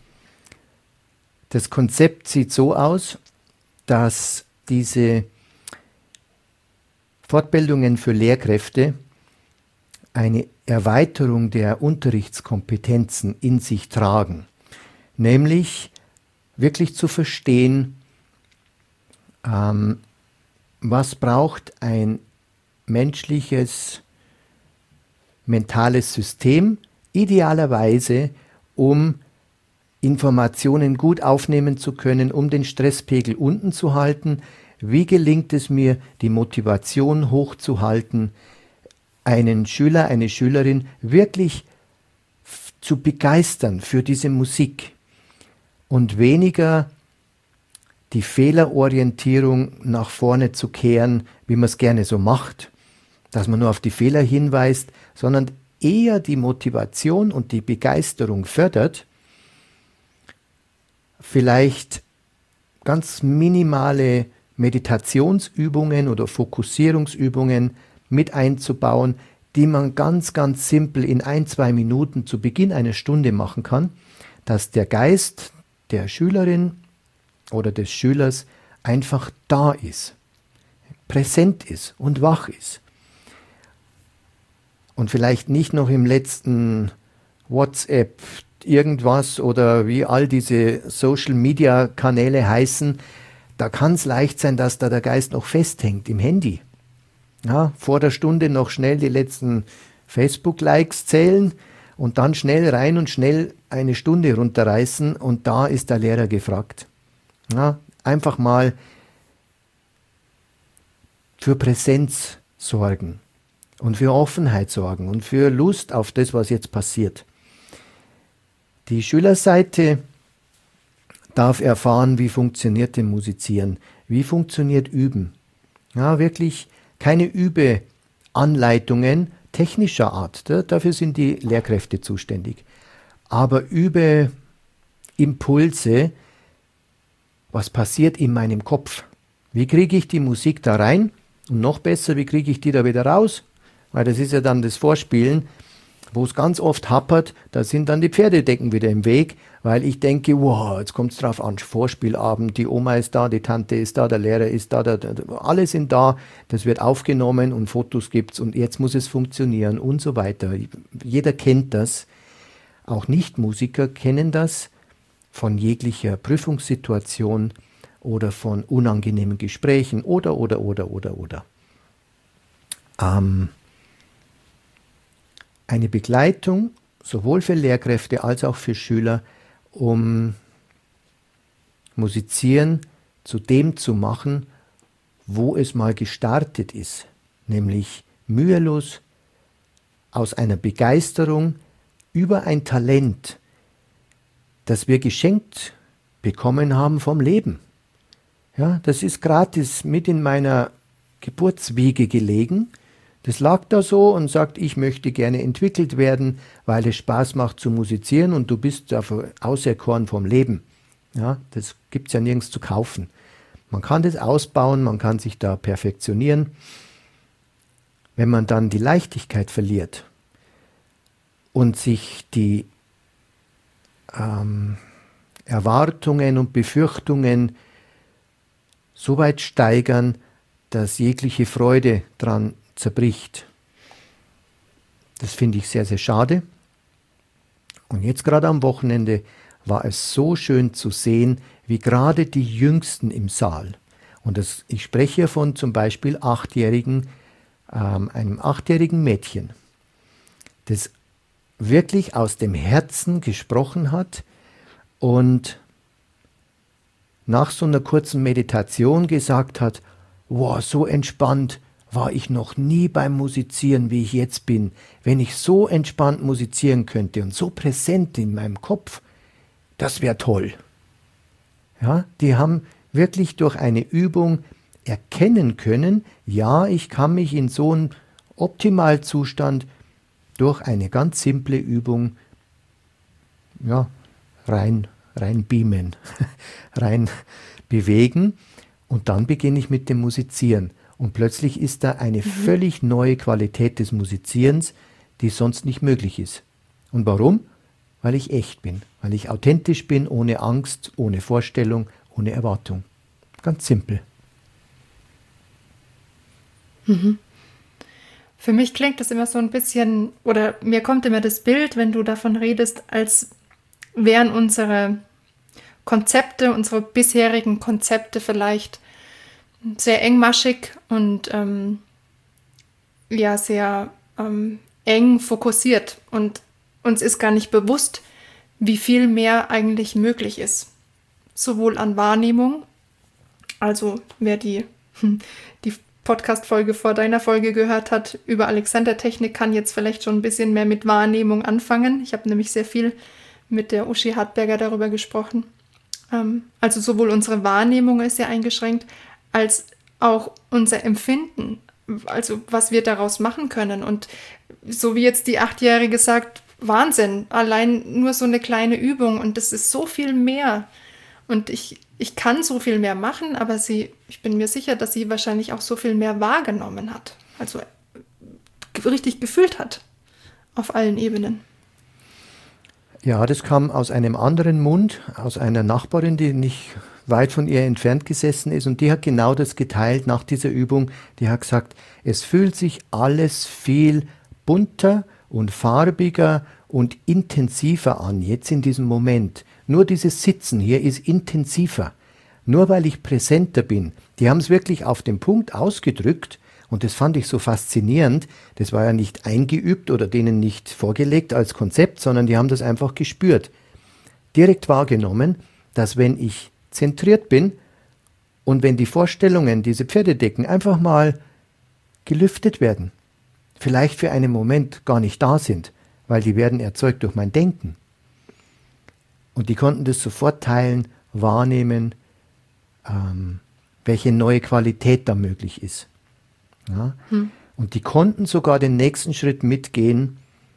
Das Konzept sieht so aus, dass diese Fortbildungen für Lehrkräfte eine Erweiterung der Unterrichtskompetenzen in sich tragen. Nämlich wirklich zu verstehen, was braucht ein menschliches, mentales System, idealerweise, um Informationen gut aufnehmen zu können, um den Stresspegel unten zu halten. Wie gelingt es mir, die Motivation hochzuhalten, einen Schüler, eine Schülerin wirklich zu begeistern für diese Musik und weniger die Fehlerorientierung nach vorne zu kehren, wie man es gerne so macht, dass man nur auf die Fehler hinweist, sondern eher die Motivation und die Begeisterung fördert, vielleicht ganz minimale Meditationsübungen oder Fokussierungsübungen mit einzubauen, die man ganz, ganz simpel in 1-2 Minuten zu Beginn einer Stunde machen kann, dass der Geist der Schülerin oder des Schülers einfach da ist, präsent ist und wach ist. Und vielleicht nicht noch im letzten WhatsApp irgendwas oder wie all diese Social-Media-Kanäle heißen, da kann es leicht sein, dass da der Geist noch festhängt im Handy. Ja, vor der Stunde noch schnell die letzten Facebook-Likes zählen und dann schnell rein und schnell eine Stunde runterreißen und da ist der Lehrer gefragt. Ja, einfach mal für Präsenz sorgen und für Offenheit sorgen und für Lust auf das, was jetzt passiert. Die Schülerseite darf erfahren, wie funktioniert denn Musizieren, wie funktioniert Üben. Ja, wirklich keine Übeanleitungen technischer Art, dafür sind die Lehrkräfte zuständig. Aber Übeimpulse, was passiert in meinem Kopf? Wie kriege ich die Musik da rein? Und noch besser, wie kriege ich die da wieder raus? Weil das ist ja dann das Vorspielen, wo es ganz oft happert, da sind dann die Pferdedecken wieder im Weg, weil ich denke, wow, jetzt kommt es drauf an, Vorspielabend, die Oma ist da, die Tante ist da, der Lehrer ist da, alle sind da, das wird aufgenommen und Fotos gibt's und jetzt muss es funktionieren und so weiter. Jeder kennt das, auch Nichtmusiker kennen das von jeglicher Prüfungssituation oder von unangenehmen Gesprächen oder. Eine Begleitung, sowohl für Lehrkräfte als auch für Schüler, um Musizieren zu dem zu machen, wo es mal gestartet ist, nämlich mühelos aus einer Begeisterung über ein Talent, das wir geschenkt bekommen haben vom Leben. Ja, das ist gratis mit in meiner Geburtswiege gelegen. Das lag da so und sagt, ich möchte gerne entwickelt werden, weil es Spaß macht zu musizieren und du bist dafür auserkoren vom Leben. Ja, das gibt es ja nirgends zu kaufen. Man kann das ausbauen, man kann sich da perfektionieren. Wenn man dann die Leichtigkeit verliert und sich die Erwartungen und Befürchtungen so weit steigern, dass jegliche Freude dran zerbricht. Das finde ich sehr, sehr schade. Und jetzt gerade am Wochenende war es so schön zu sehen, wie gerade die Jüngsten im Saal, und ich spreche hier von zum Beispiel einem 8-jährigen Mädchen, das wirklich aus dem Herzen gesprochen hat und nach so einer kurzen Meditation gesagt hat, wow, so entspannt war ich noch nie beim Musizieren, wie ich jetzt bin. Wenn ich so entspannt musizieren könnte und so präsent in meinem Kopf, das wäre toll. Ja, die haben wirklich durch eine Übung erkennen können, ja, ich kann mich in so einen Optimalzustand durch eine ganz simple Übung rein beamen, rein bewegen und dann beginne ich mit dem Musizieren. Und plötzlich ist da eine völlig neue Qualität des Musizierens, die sonst nicht möglich ist. Und warum? Weil ich echt bin, weil ich authentisch bin, ohne Angst, ohne Vorstellung, ohne Erwartung. Ganz simpel. Für mich klingt das immer so ein bisschen, oder mir kommt immer das Bild, wenn du davon redest, als wären unsere Konzepte, unsere bisherigen Konzepte vielleicht sehr engmaschig und sehr eng fokussiert. Und uns ist gar nicht bewusst, wie viel mehr eigentlich möglich ist. Sowohl an Wahrnehmung, also wer die Podcast-Folge vor deiner Folge gehört hat über Alexander-Technik, kann jetzt vielleicht schon ein bisschen mehr mit Wahrnehmung anfangen. Ich habe nämlich sehr viel mit der Uschi Hartberger darüber gesprochen. Also sowohl unsere Wahrnehmung ist sehr eingeschränkt, als auch unser Empfinden, also was wir daraus machen können. Und so wie jetzt die 8-Jährige sagt, Wahnsinn, allein nur so eine kleine Übung und das ist so viel mehr. Und ich kann so viel mehr machen, aber ich bin mir sicher, dass sie wahrscheinlich auch so viel mehr wahrgenommen hat. Also richtig gefühlt hat auf allen Ebenen. Ja, das kam aus einem anderen Mund, aus einer Nachbarin, die nicht weit von ihr entfernt gesessen ist. Und die hat genau das geteilt nach dieser Übung. Die hat gesagt, es fühlt sich alles viel bunter und farbiger und intensiver an, jetzt in diesem Moment. Nur dieses Sitzen hier ist intensiver. Nur weil ich präsenter bin. Die haben es wirklich auf den Punkt ausgedrückt. Und das fand ich so faszinierend. Das war ja nicht eingeübt oder denen nicht vorgelegt als Konzept, sondern die haben das einfach gespürt. Direkt wahrgenommen, dass wenn ich zentriert bin und wenn die Vorstellungen, diese Pferdedecken einfach mal gelüftet werden, vielleicht für einen Moment gar nicht da sind, weil die werden erzeugt durch mein Denken. Und die konnten das sofort teilen, wahrnehmen, welche neue Qualität da möglich ist. Ja? Und die konnten sogar den nächsten Schritt mitgehen,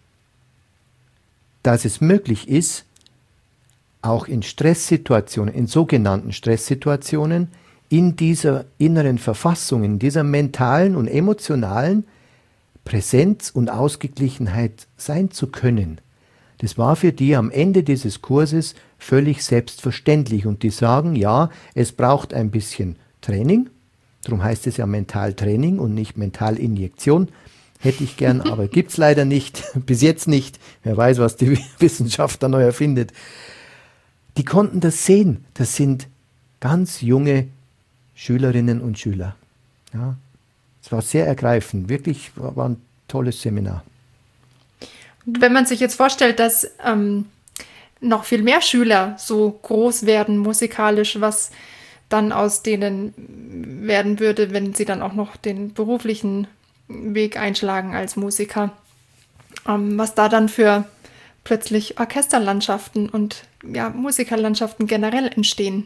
dass es möglich ist, auch in Stresssituationen, in sogenannten Stresssituationen, in dieser inneren Verfassung, in dieser mentalen und emotionalen Präsenz und Ausgeglichenheit sein zu können. Das war für die am Ende dieses Kurses völlig selbstverständlich. Und die sagen, ja, es braucht ein bisschen Training. Darum heißt es ja Mentaltraining und nicht Mentalinjektion. Hätte ich gern, aber gibt es leider nicht. Bis jetzt nicht. Wer weiß, was die Wissenschaft da neu erfindet. Die konnten das sehen. Das sind ganz junge Schülerinnen und Schüler. Ja, es war sehr ergreifend. Wirklich war ein tolles Seminar. Wenn man sich jetzt vorstellt, dass noch viel mehr Schüler so groß werden musikalisch, was dann aus denen werden würde, wenn sie dann auch noch den beruflichen Weg einschlagen als Musiker, was da dann für plötzlich Orchesterlandschaften und ja, Musikerlandschaften generell entstehen.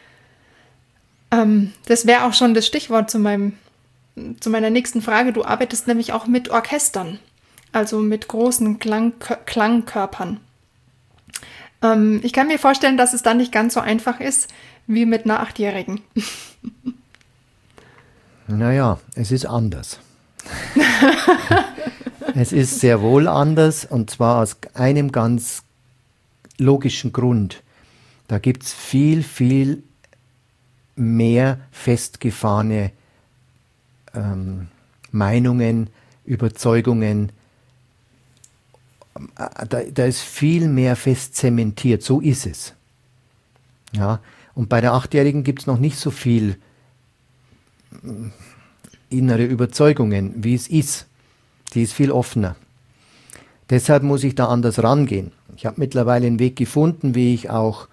Das wäre auch schon das Stichwort zu meiner nächsten Frage. Du arbeitest nämlich auch mit Orchestern, also mit großen Klangkörpern. Ich kann mir vorstellen, dass es dann nicht ganz so einfach ist wie mit einer 8-Jährigen. Naja, es ist anders. Es ist sehr wohl anders und zwar aus einem ganz logischen Grund. Da gibt es viel, viel mehr festgefahrene Meinungen, Überzeugungen. Da ist viel mehr fest zementiert, so ist es. Ja, und bei der 8-Jährigen gibt es noch nicht so viel innere Überzeugungen, wie es ist. Die ist viel offener. Deshalb muss ich da anders rangehen. Ich habe mittlerweile einen Weg gefunden, wie ich auch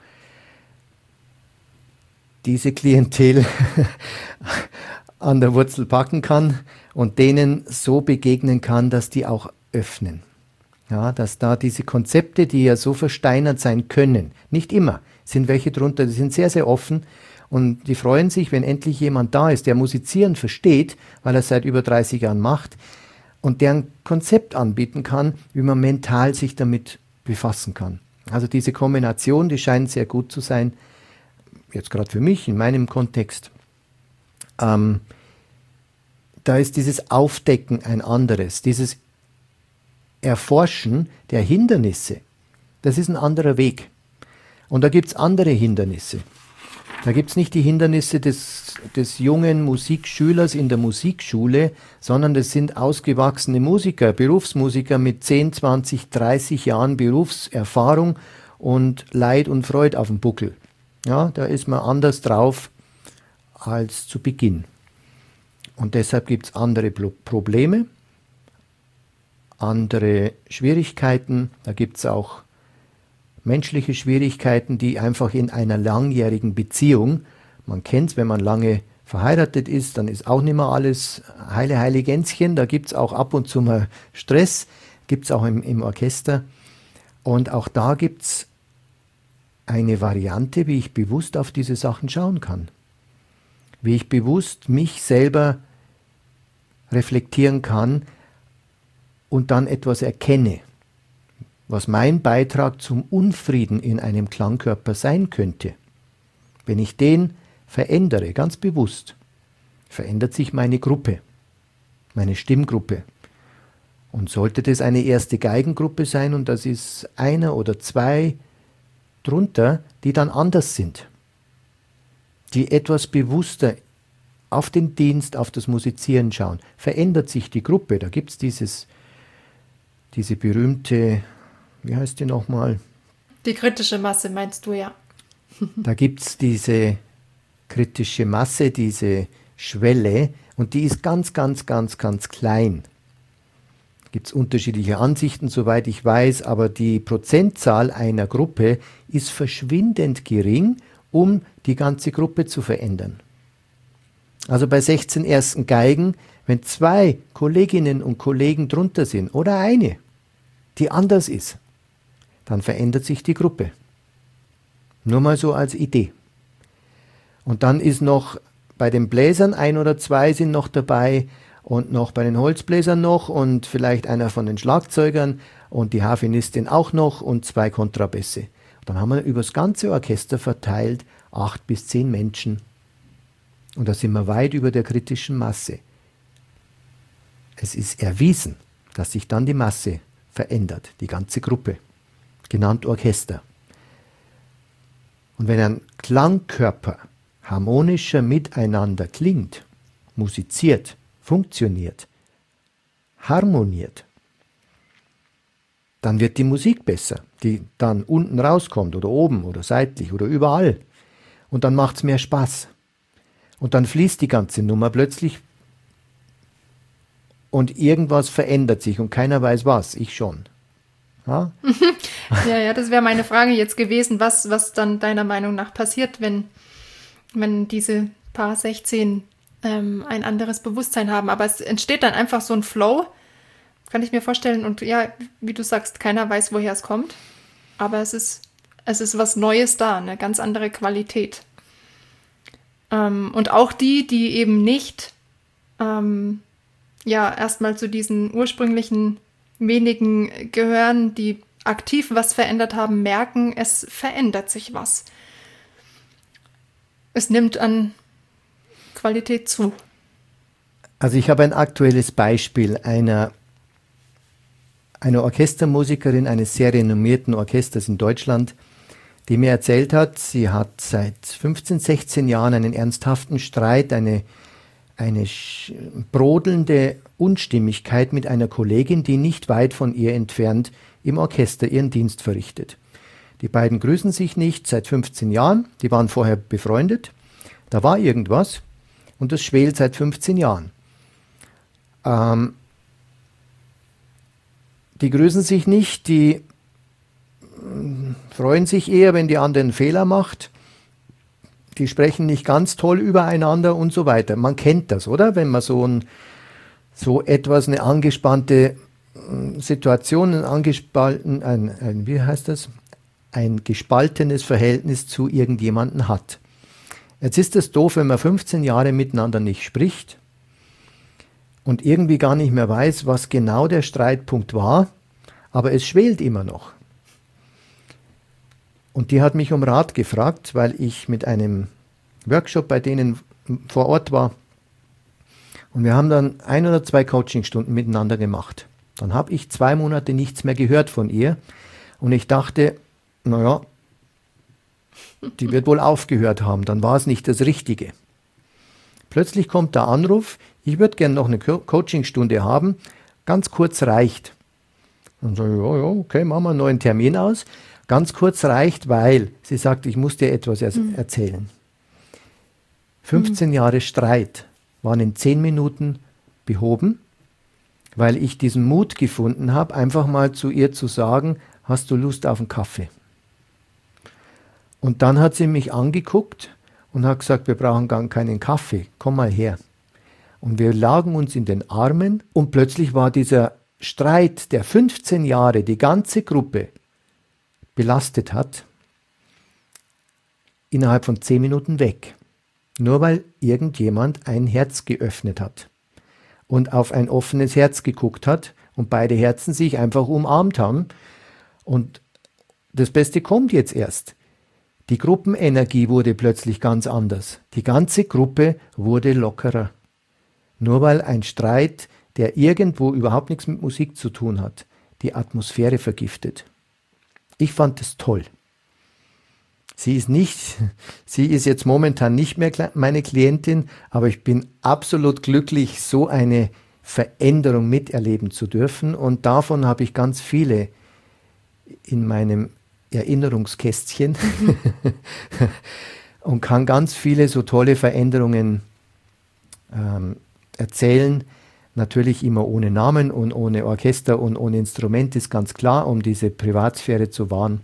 diese Klientel an der Wurzel packen kann und denen so begegnen kann, dass die auch öffnen. Ja, dass da diese Konzepte, die ja so versteinert sein können, nicht immer, sind welche drunter, die sind sehr, sehr offen und die freuen sich, wenn endlich jemand da ist, der Musizieren versteht, weil er es seit über 30 Jahren macht und der ein Konzept anbieten kann, wie man mental sich damit befassen kann. Also diese Kombination, die scheint sehr gut zu sein, jetzt gerade für mich, in meinem Kontext. Da ist dieses Aufdecken ein anderes, dieses Erforschen der Hindernisse, das ist ein anderer Weg. Und da gibt es andere Hindernisse. Da gibt es nicht die Hindernisse des jungen Musikschülers in der Musikschule, sondern das sind ausgewachsene Musiker, Berufsmusiker mit 10, 20, 30 Jahren Berufserfahrung und Leid und Freude auf dem Buckel. Ja, da ist man anders drauf als zu Beginn. Und deshalb gibt es andere Probleme, andere Schwierigkeiten. Da gibt es auch menschliche Schwierigkeiten, die einfach in einer langjährigen Beziehung, man kennt es, wenn man lange verheiratet ist, dann ist auch nicht mehr alles heile Gänschen. Da gibt es auch ab und zu mal Stress, gibt es auch im Orchester. Und auch da gibt es eine Variante, wie ich bewusst auf diese Sachen schauen kann. Wie ich bewusst mich selber reflektieren kann und dann etwas erkenne, was mein Beitrag zum Unfrieden in einem Klangkörper sein könnte. Wenn ich den verändere, ganz bewusst, verändert sich meine Gruppe, meine Stimmgruppe. Und sollte das eine erste Geigengruppe sein und das ist einer oder zwei drunter, die dann anders sind, die etwas bewusster auf den Dienst, auf das Musizieren schauen, verändert sich die Gruppe. Da gibt es diese berühmte, wie heißt die nochmal? Die kritische Masse meinst du, ja. Da gibt es diese kritische Masse, diese Schwelle und die ist ganz klein. Gibt es unterschiedliche Ansichten, soweit ich weiß, aber die Prozentzahl einer Gruppe ist verschwindend gering, um die ganze Gruppe zu verändern. Also bei 16 ersten Geigen, wenn 2 Kolleginnen und Kollegen drunter sind oder eine, die anders ist, dann verändert sich die Gruppe. Nur mal so als Idee. Und dann ist noch bei den Bläsern 1 oder 2 sind noch dabei und noch bei den Holzbläsern noch und vielleicht einer von den Schlagzeugern und die Harfenistin auch noch und 2 Kontrabässe. Dann haben wir über das ganze Orchester verteilt 8 bis 10 Menschen. Und da sind wir weit über der kritischen Masse. Es ist erwiesen, dass sich dann die Masse verändert, die ganze Gruppe, genannt Orchester. Und wenn ein Klangkörper harmonischer miteinander klingt, musiziert, funktioniert, harmoniert, dann wird die Musik besser, die dann unten rauskommt oder oben oder seitlich oder überall. Und dann macht es mehr Spaß. Und dann fließt die ganze Nummer plötzlich und irgendwas verändert sich und keiner weiß was, ich schon. Ja, ja, das wäre meine Frage jetzt gewesen, was dann deiner Meinung nach passiert, wenn diese paar 16 ein anderes Bewusstsein haben. Aber es entsteht dann einfach so ein Flow, kann ich mir vorstellen. Und ja, wie du sagst, keiner weiß, woher es kommt. Aber es ist was Neues da, eine ganz andere Qualität. Und auch die eben nicht erstmal zu diesen ursprünglichen wenigen gehören, die aktiv was verändert haben, merken, es verändert sich was. Es nimmt an Qualität zu. Also ich habe ein aktuelles Beispiel einer Orchestermusikerin eines sehr renommierten Orchesters in Deutschland, die mir erzählt hat, sie hat seit 15, 16 Jahren einen ernsthaften Streit, eine brodelnde Unstimmigkeit mit einer Kollegin, die nicht weit von ihr entfernt im Orchester ihren Dienst verrichtet. Die beiden grüßen sich nicht seit 15 Jahren, die waren vorher befreundet, da war irgendwas und das schwelt seit 15 Jahren. Die grüßen sich nicht, die freuen sich eher, wenn die andere einen Fehler macht. Die sprechen nicht ganz toll übereinander und so weiter. Man kennt das, oder? Wenn man eine angespannte Situation, ein gespaltenes Verhältnis zu irgendjemandem hat. Jetzt ist es doof, wenn man 15 Jahre miteinander nicht spricht und irgendwie gar nicht mehr weiß, was genau der Streitpunkt war, aber es schwelt immer noch. Und die hat mich um Rat gefragt, weil ich mit einem Workshop bei denen vor Ort war. Und wir haben dann 1 oder 2 Coachingstunden miteinander gemacht. Dann habe ich 2 Monate nichts mehr gehört von ihr. Und ich dachte, naja, die wird wohl aufgehört haben. Dann war es nicht das Richtige. Plötzlich kommt der Anruf, ich würde gerne noch eine Coachingstunde haben. Ganz kurz reicht. Dann sage ich, ja, okay, machen wir einen neuen Termin aus. Ganz kurz reicht, weil sie sagt, ich muss dir etwas erzählen. 15 Jahre Streit waren in 10 Minuten behoben, weil ich diesen Mut gefunden habe, einfach mal zu ihr zu sagen, hast du Lust auf einen Kaffee? Und dann hat sie mich angeguckt und hat gesagt, wir brauchen gar keinen Kaffee, komm mal her. Und wir lagen uns in den Armen und plötzlich war dieser Streit, der 15 Jahre die ganze Gruppe belastet hat, innerhalb von 10 Minuten weg. Nur weil irgendjemand ein Herz geöffnet hat und auf ein offenes Herz geguckt hat und beide Herzen sich einfach umarmt haben. Und das Beste kommt jetzt erst. Die Gruppenenergie wurde plötzlich ganz anders. Die ganze Gruppe wurde lockerer. Nur weil ein Streit, der irgendwo überhaupt nichts mit Musik zu tun hat, die Atmosphäre vergiftet. Ich fand es toll. Sie ist jetzt momentan nicht mehr meine Klientin, aber ich bin absolut glücklich, so eine Veränderung miterleben zu dürfen. Und davon habe ich ganz viele in meinem Erinnerungskästchen und kann ganz viele so tolle Veränderungen erzählen. Natürlich immer ohne Namen und ohne Orchester und ohne Instrument, ist ganz klar, um diese Privatsphäre zu wahren.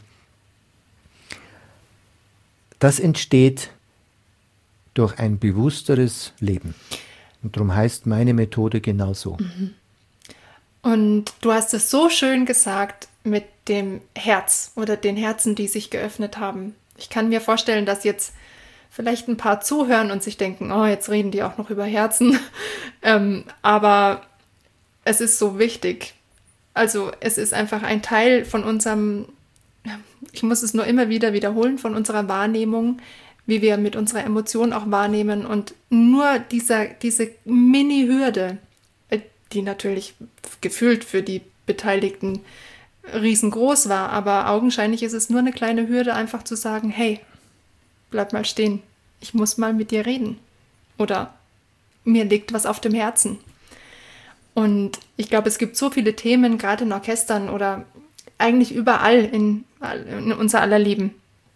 Das entsteht durch ein bewussteres Leben. Und darum heißt meine Methode genauso. Und du hast es so schön gesagt mit dem Herz oder den Herzen, die sich geöffnet haben. Ich kann mir vorstellen, dass jetzt vielleicht ein paar zuhören und sich denken, oh, jetzt reden die auch noch über Herzen. Aber es ist so wichtig. Also es ist einfach ein Teil von unserem, ich muss es nur immer wieder wiederholen, von unserer Wahrnehmung, wie wir mit unserer Emotion auch wahrnehmen. Und nur diese Mini-Hürde, die natürlich gefühlt für die Beteiligten riesengroß war, aber augenscheinlich ist es nur eine kleine Hürde, einfach zu sagen, hey, bleib mal stehen, ich muss mal mit dir reden. Oder mir liegt was auf dem Herzen. Und ich glaube, es gibt so viele Themen, gerade in Orchestern oder eigentlich überall in unser aller Leben,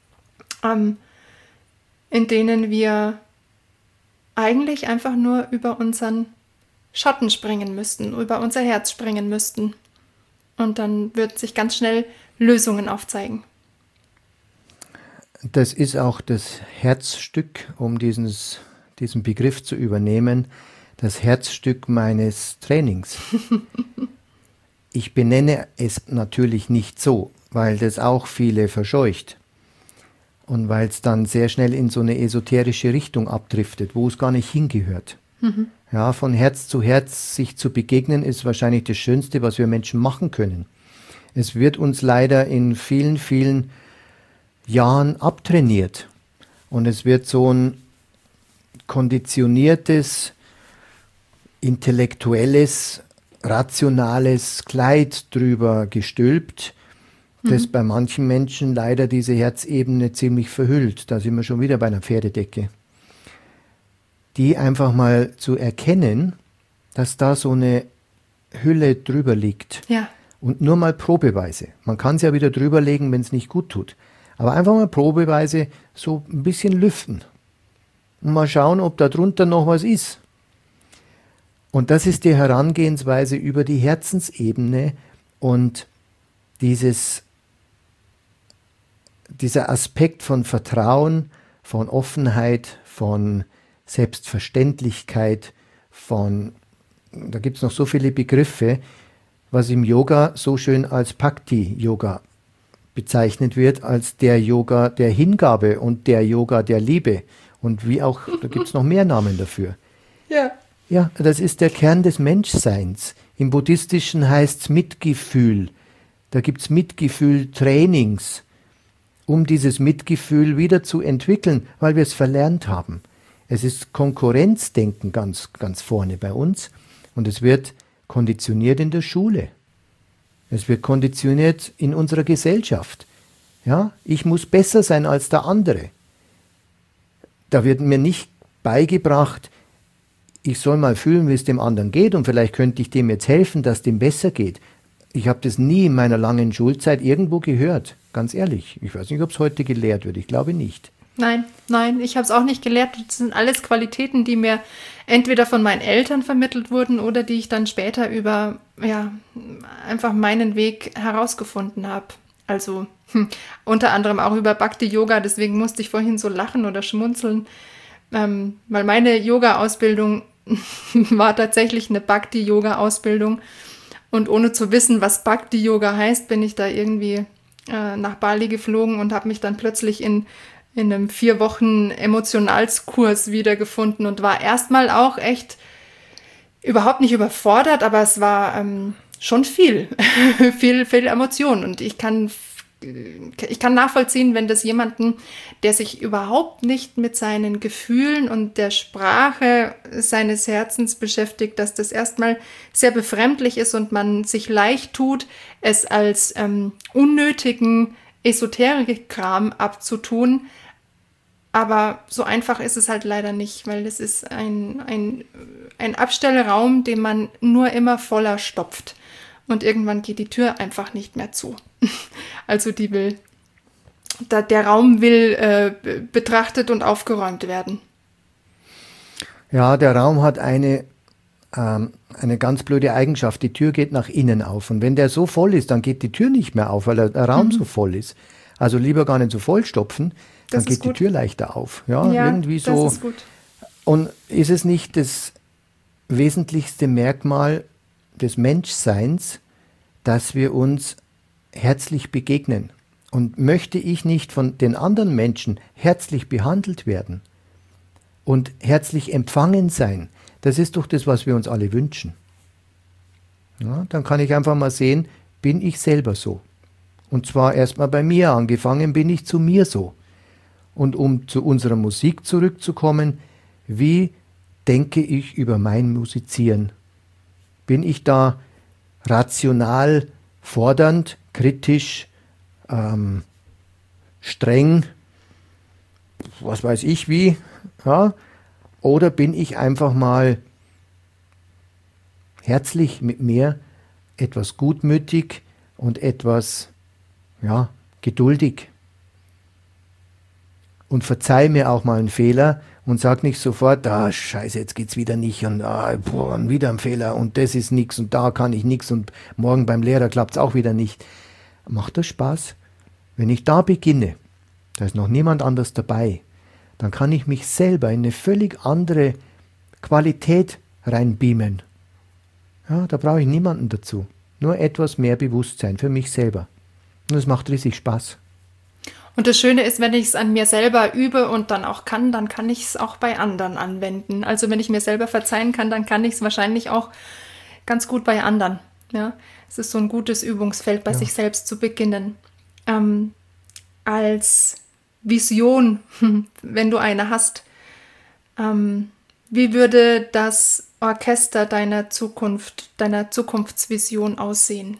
in denen wir eigentlich einfach nur über unseren Schatten springen müssten, über unser Herz springen müssten. Und dann wird sich ganz schnell Lösungen aufzeigen. Das ist auch das Herzstück, um diesen Begriff zu übernehmen, das Herzstück meines Trainings. Ich benenne es natürlich nicht so, weil das auch viele verscheucht und weil es dann sehr schnell in so eine esoterische Richtung abdriftet, wo es gar nicht hingehört. Ja, von Herz zu Herz sich zu begegnen, ist wahrscheinlich das Schönste, was wir Menschen machen können. Es wird uns leider in vielen, vielen Jahren abtrainiert. Und es wird so ein konditioniertes, intellektuelles, rationales Kleid drüber gestülpt, das bei manchen Menschen leider diese Herzebene ziemlich verhüllt. Da sind wir schon wieder bei einer Pferdedecke. Die einfach mal zu erkennen, dass da so eine Hülle drüber liegt. Ja. Und nur mal probeweise. Man kann es ja wieder drüber legen, wenn es nicht gut tut. Aber einfach mal probeweise so ein bisschen lüften. Und mal schauen, ob da drunter noch was ist. Und das ist die Herangehensweise über die Herzensebene und dieser Aspekt von Vertrauen, von Offenheit, von Selbstverständlichkeit, da gibt es noch so viele Begriffe, was im Yoga so schön als Bhakti-Yoga bezeichnet wird, als der Yoga der Hingabe und der Yoga der Liebe. Und wie auch, da gibt es noch mehr Namen dafür. Ja. Ja, das ist der Kern des Menschseins. Im Buddhistischen heißt es Mitgefühl. Da gibt es Mitgefühl-Trainings, um dieses Mitgefühl wieder zu entwickeln, weil wir es verlernt haben. Es ist Konkurrenzdenken ganz, ganz vorne bei uns und es wird konditioniert in der Schule. Es wird konditioniert in unserer Gesellschaft. Ja, ich muss besser sein als der andere. Da wird mir nicht beigebracht, ich soll mal fühlen, wie es dem anderen geht und vielleicht könnte ich dem jetzt helfen, dass dem besser geht. Ich habe das nie in meiner langen Schulzeit irgendwo gehört, ganz ehrlich. Ich weiß nicht, ob es heute gelehrt wird, ich glaube nicht. Nein, ich habe es auch nicht gelehrt. Das sind alles Qualitäten, die mir entweder von meinen Eltern vermittelt wurden oder die ich dann später über, einfach meinen Weg herausgefunden habe. Also unter anderem auch über Bhakti-Yoga, deswegen musste ich vorhin so lachen oder schmunzeln, weil meine Yoga-Ausbildung war tatsächlich eine Bhakti-Yoga-Ausbildung und ohne zu wissen, was Bhakti-Yoga heißt, bin ich da irgendwie nach Bali geflogen und habe mich dann plötzlich in einem 4 Wochen Emotionalskurs wiedergefunden und war erstmal auch echt überhaupt nicht überfordert, aber es war schon viel Emotion und ich kann nachvollziehen, wenn das jemanden, der sich überhaupt nicht mit seinen Gefühlen und der Sprache seines Herzens beschäftigt, dass das erstmal sehr befremdlich ist und man sich leicht tut, es als unnötigen Esoterik-Kram abzutun. Aber so einfach ist es halt leider nicht, weil es ist ein Abstellraum, den man nur immer voller stopft. Und irgendwann geht die Tür einfach nicht mehr zu. Also der Raum will betrachtet und aufgeräumt werden. Ja, der Raum hat eine ganz blöde Eigenschaft. Die Tür geht nach innen auf. Und wenn der so voll ist, dann geht die Tür nicht mehr auf, weil der Raum so voll ist. Also lieber gar nicht so voll stopfen, dann geht die Tür leichter auf. Ja, irgendwie so. Das ist gut. Und ist es nicht das wesentlichste Merkmal des Menschseins, dass wir uns herzlich begegnen? Und möchte ich nicht von den anderen Menschen herzlich behandelt werden und herzlich empfangen sein? Das ist doch das, was wir uns alle wünschen. Ja, dann kann ich einfach mal sehen, bin ich selber so? Und zwar erstmal bei mir angefangen, bin ich zu mir so? Und um zu unserer Musik zurückzukommen, wie denke ich über mein Musizieren? Bin ich da rational, fordernd, kritisch, streng, was weiß ich wie? Ja? Oder bin ich einfach mal herzlich mit mir, etwas gutmütig und etwas geduldig? Und verzeih mir auch mal einen Fehler und sag nicht sofort, scheiße, jetzt geht's wieder nicht und wieder ein Fehler und das ist nix und da kann ich nix und morgen beim Lehrer klappt's auch wieder nicht. Macht das Spaß? Wenn ich da beginne, da ist noch niemand anders dabei, dann kann ich mich selber in eine völlig andere Qualität reinbeamen. Ja, da brauche ich niemanden dazu. Nur etwas mehr Bewusstsein für mich selber. Und es macht riesig Spaß. Und das Schöne ist, wenn ich es an mir selber übe und dann auch kann, dann kann ich es auch bei anderen anwenden. Also wenn ich mir selber verzeihen kann, dann kann ich es wahrscheinlich auch ganz gut bei anderen. Ja? Es ist so ein gutes Übungsfeld, bei sich selbst zu beginnen. Als Vision, wenn du eine hast, wie würde das Orchester deiner Zukunftsvision aussehen?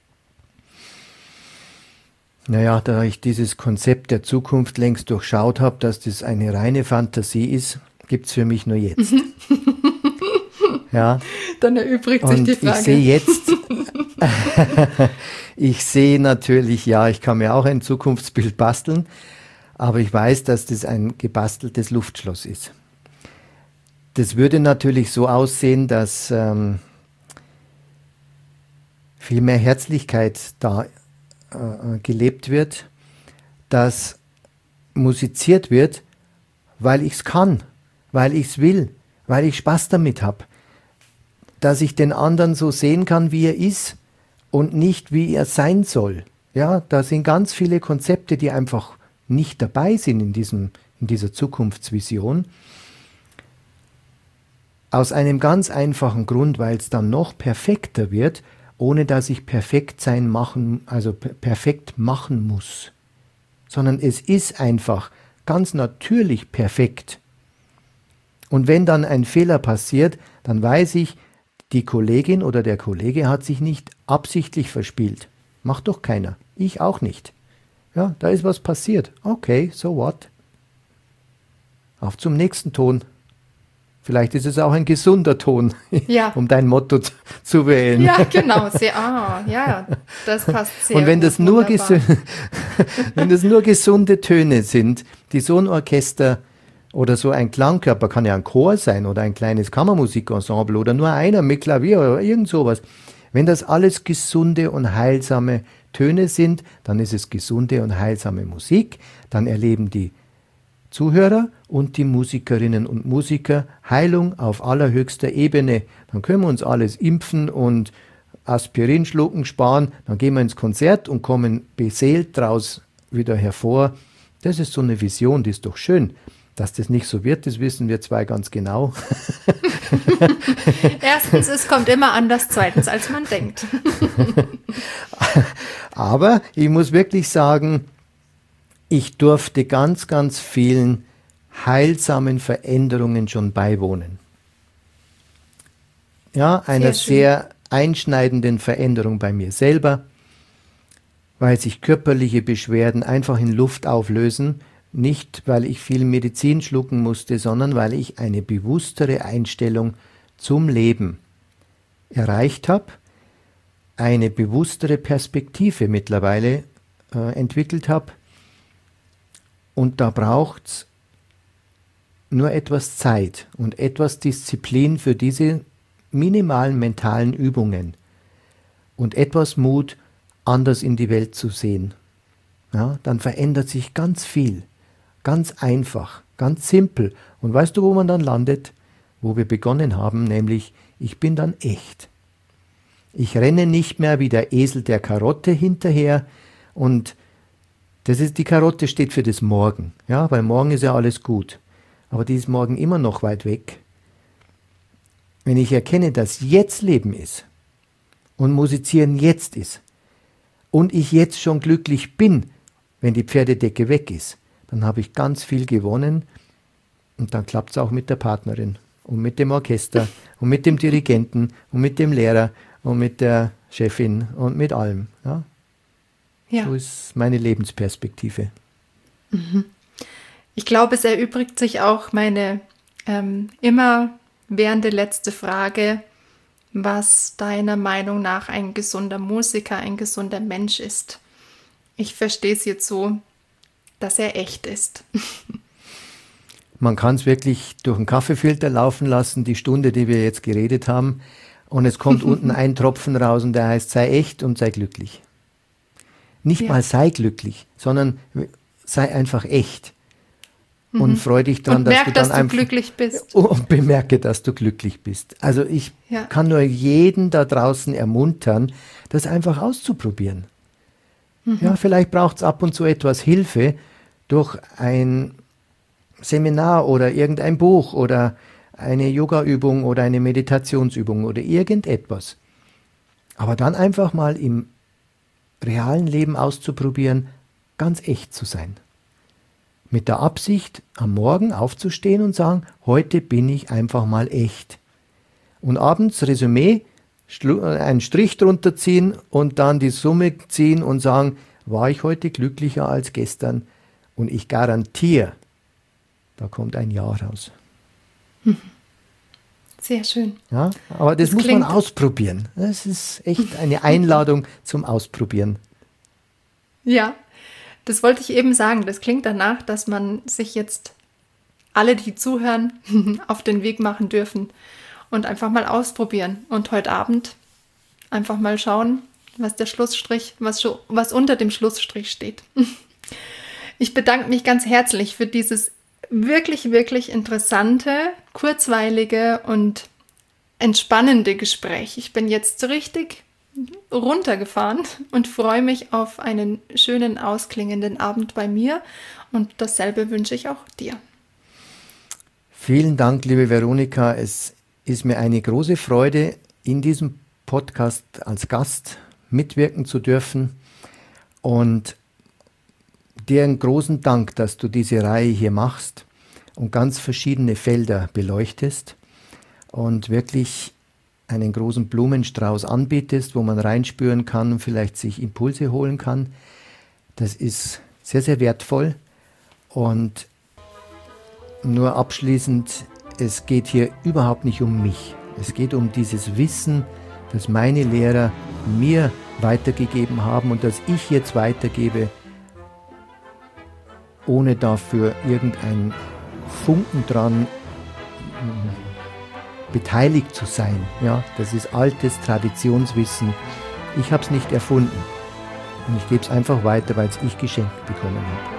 Naja, da ich dieses Konzept der Zukunft längst durchschaut habe, dass das eine reine Fantasie ist, gibt es für mich nur jetzt. Ja. Dann erübrigt sich die Frage. Ich sehe jetzt, ich sehe natürlich, ich kann mir auch ein Zukunftsbild basteln, aber ich weiß, dass das ein gebasteltes Luftschloss ist. Das würde natürlich so aussehen, dass viel mehr Herzlichkeit da gelebt wird, dass musiziert wird, weil ich es kann, weil ich es will, weil ich Spaß damit habe, dass ich den anderen so sehen kann, wie er ist und nicht, wie er sein soll. Ja, da sind ganz viele Konzepte, die einfach nicht dabei sind in dieser Zukunftsvision. Aus einem ganz einfachen Grund, weil es dann noch perfekter wird, ohne dass ich perfekt machen muss. Sondern es ist einfach ganz natürlich perfekt. Und wenn dann ein Fehler passiert, dann weiß ich, die Kollegin oder der Kollege hat sich nicht absichtlich verspielt. Macht doch keiner. Ich auch nicht. Ja, da ist was passiert. Okay, so what? Auf zum nächsten Ton. Vielleicht ist es auch ein gesunder Ton, Ja. um dein Motto zu wählen. Ja, genau. Ja, das passt sehr Und wenn gut. das nur Wunderbar. wenn das nur gesunde Töne sind, die so ein Orchester oder so ein Klangkörper, kann ja ein Chor sein oder ein kleines Kammermusikensemble oder nur einer mit Klavier oder irgend sowas. Wenn das alles gesunde und heilsame Töne sind, dann ist es gesunde und heilsame Musik. Dann erleben die Zuhörer und die Musikerinnen und Musiker Heilung auf allerhöchster Ebene. Dann können wir uns alles impfen und Aspirin schlucken, sparen. Dann gehen wir ins Konzert und kommen beseelt draus wieder hervor. Das ist so eine Vision, die ist doch schön. Dass das nicht so wird, das wissen wir zwei ganz genau. Erstens, es kommt immer anders. Zweitens, als man denkt. Aber ich muss wirklich sagen, ich durfte ganz, ganz vielen heilsamen Veränderungen schon beiwohnen. Ja, einer sehr einschneidenden Veränderung bei mir selber, weil sich körperliche Beschwerden einfach in Luft auflösen. Nicht, weil ich viel Medizin schlucken musste, sondern weil ich eine bewusstere Einstellung zum Leben erreicht habe, eine bewusstere Perspektive mittlerweile entwickelt habe. Und da braucht es nur etwas Zeit und etwas Disziplin für diese minimalen mentalen Übungen und etwas Mut, anders in die Welt zu sehen. Ja, dann verändert sich ganz viel, ganz einfach, ganz simpel. Und weißt du, wo man dann landet? Wo wir begonnen haben, nämlich, ich bin dann echt. Ich renne nicht mehr wie der Esel der Karotte hinterher und die Karotte steht für das Morgen, ja, weil morgen ist ja alles gut. Aber die ist morgen immer noch weit weg. Wenn ich erkenne, dass jetzt Leben ist und Musizieren jetzt ist und ich jetzt schon glücklich bin, wenn die Pferdedecke weg ist, dann habe ich ganz viel gewonnen und dann klappt es auch mit der Partnerin und mit dem Orchester und mit dem Dirigenten und mit dem Lehrer und mit der Chefin und mit allem. Ja? Ja. So ist meine Lebensperspektive. Ich glaube, es erübrigt sich auch meine immer währende letzte Frage, was deiner Meinung nach ein gesunder Musiker, ein gesunder Mensch ist. Ich verstehe es jetzt so, dass er echt ist. Man kann es wirklich durch einen Kaffeefilter laufen lassen, die Stunde, die wir jetzt geredet haben, und es kommt unten ein Tropfen raus und der heißt, sei echt und sei glücklich. Nicht mal sei glücklich, sondern sei einfach echt. Und freu dich dran, dass du dann einfach glücklich bist. Und bemerke, dass du glücklich bist. Also ich kann nur jeden da draußen ermuntern, das einfach auszuprobieren. Ja, vielleicht braucht es ab und zu etwas Hilfe durch ein Seminar oder irgendein Buch oder eine Yoga-Übung oder eine Meditationsübung oder irgendetwas. Aber dann einfach mal im realen Leben auszuprobieren, ganz echt zu sein. Mit der Absicht, am Morgen aufzustehen und sagen, heute bin ich einfach mal echt. Und abends Resümee, einen Strich drunter ziehen und dann die Summe ziehen und sagen, war ich heute glücklicher als gestern? Und ich garantiere, da kommt ein Ja raus. Sehr schön. Ja, aber das muss man ausprobieren. Das ist echt eine Einladung zum Ausprobieren. Ja, das wollte ich eben sagen. Das klingt danach, dass man sich jetzt alle, die zuhören, auf den Weg machen dürfen und einfach mal ausprobieren. Und heute Abend einfach mal schauen, was der Schlussstrich, was unter dem Schlussstrich steht. Ich bedanke mich ganz herzlich für dieses wirklich, wirklich interessante, kurzweilige und entspannende Gespräch. Ich bin jetzt richtig runtergefahren und freue mich auf einen schönen, ausklingenden Abend bei mir und dasselbe wünsche ich auch dir. Vielen Dank, liebe Veronika. Es ist mir eine große Freude, in diesem Podcast als Gast mitwirken zu dürfen und dir einen großen Dank, dass du diese Reihe hier machst und ganz verschiedene Felder beleuchtest und wirklich einen großen Blumenstrauß anbietest, wo man reinspüren kann und vielleicht sich Impulse holen kann. Das ist sehr, sehr wertvoll. Und nur abschließend, es geht hier überhaupt nicht um mich. Es geht um dieses Wissen, das meine Lehrer mir weitergegeben haben und das ich jetzt weitergebe, ohne dafür irgendein Funken dran beteiligt zu sein. Ja, das ist altes Traditionswissen. Ich habe es nicht erfunden. Und ich gebe es einfach weiter, weil es ich geschenkt bekommen habe.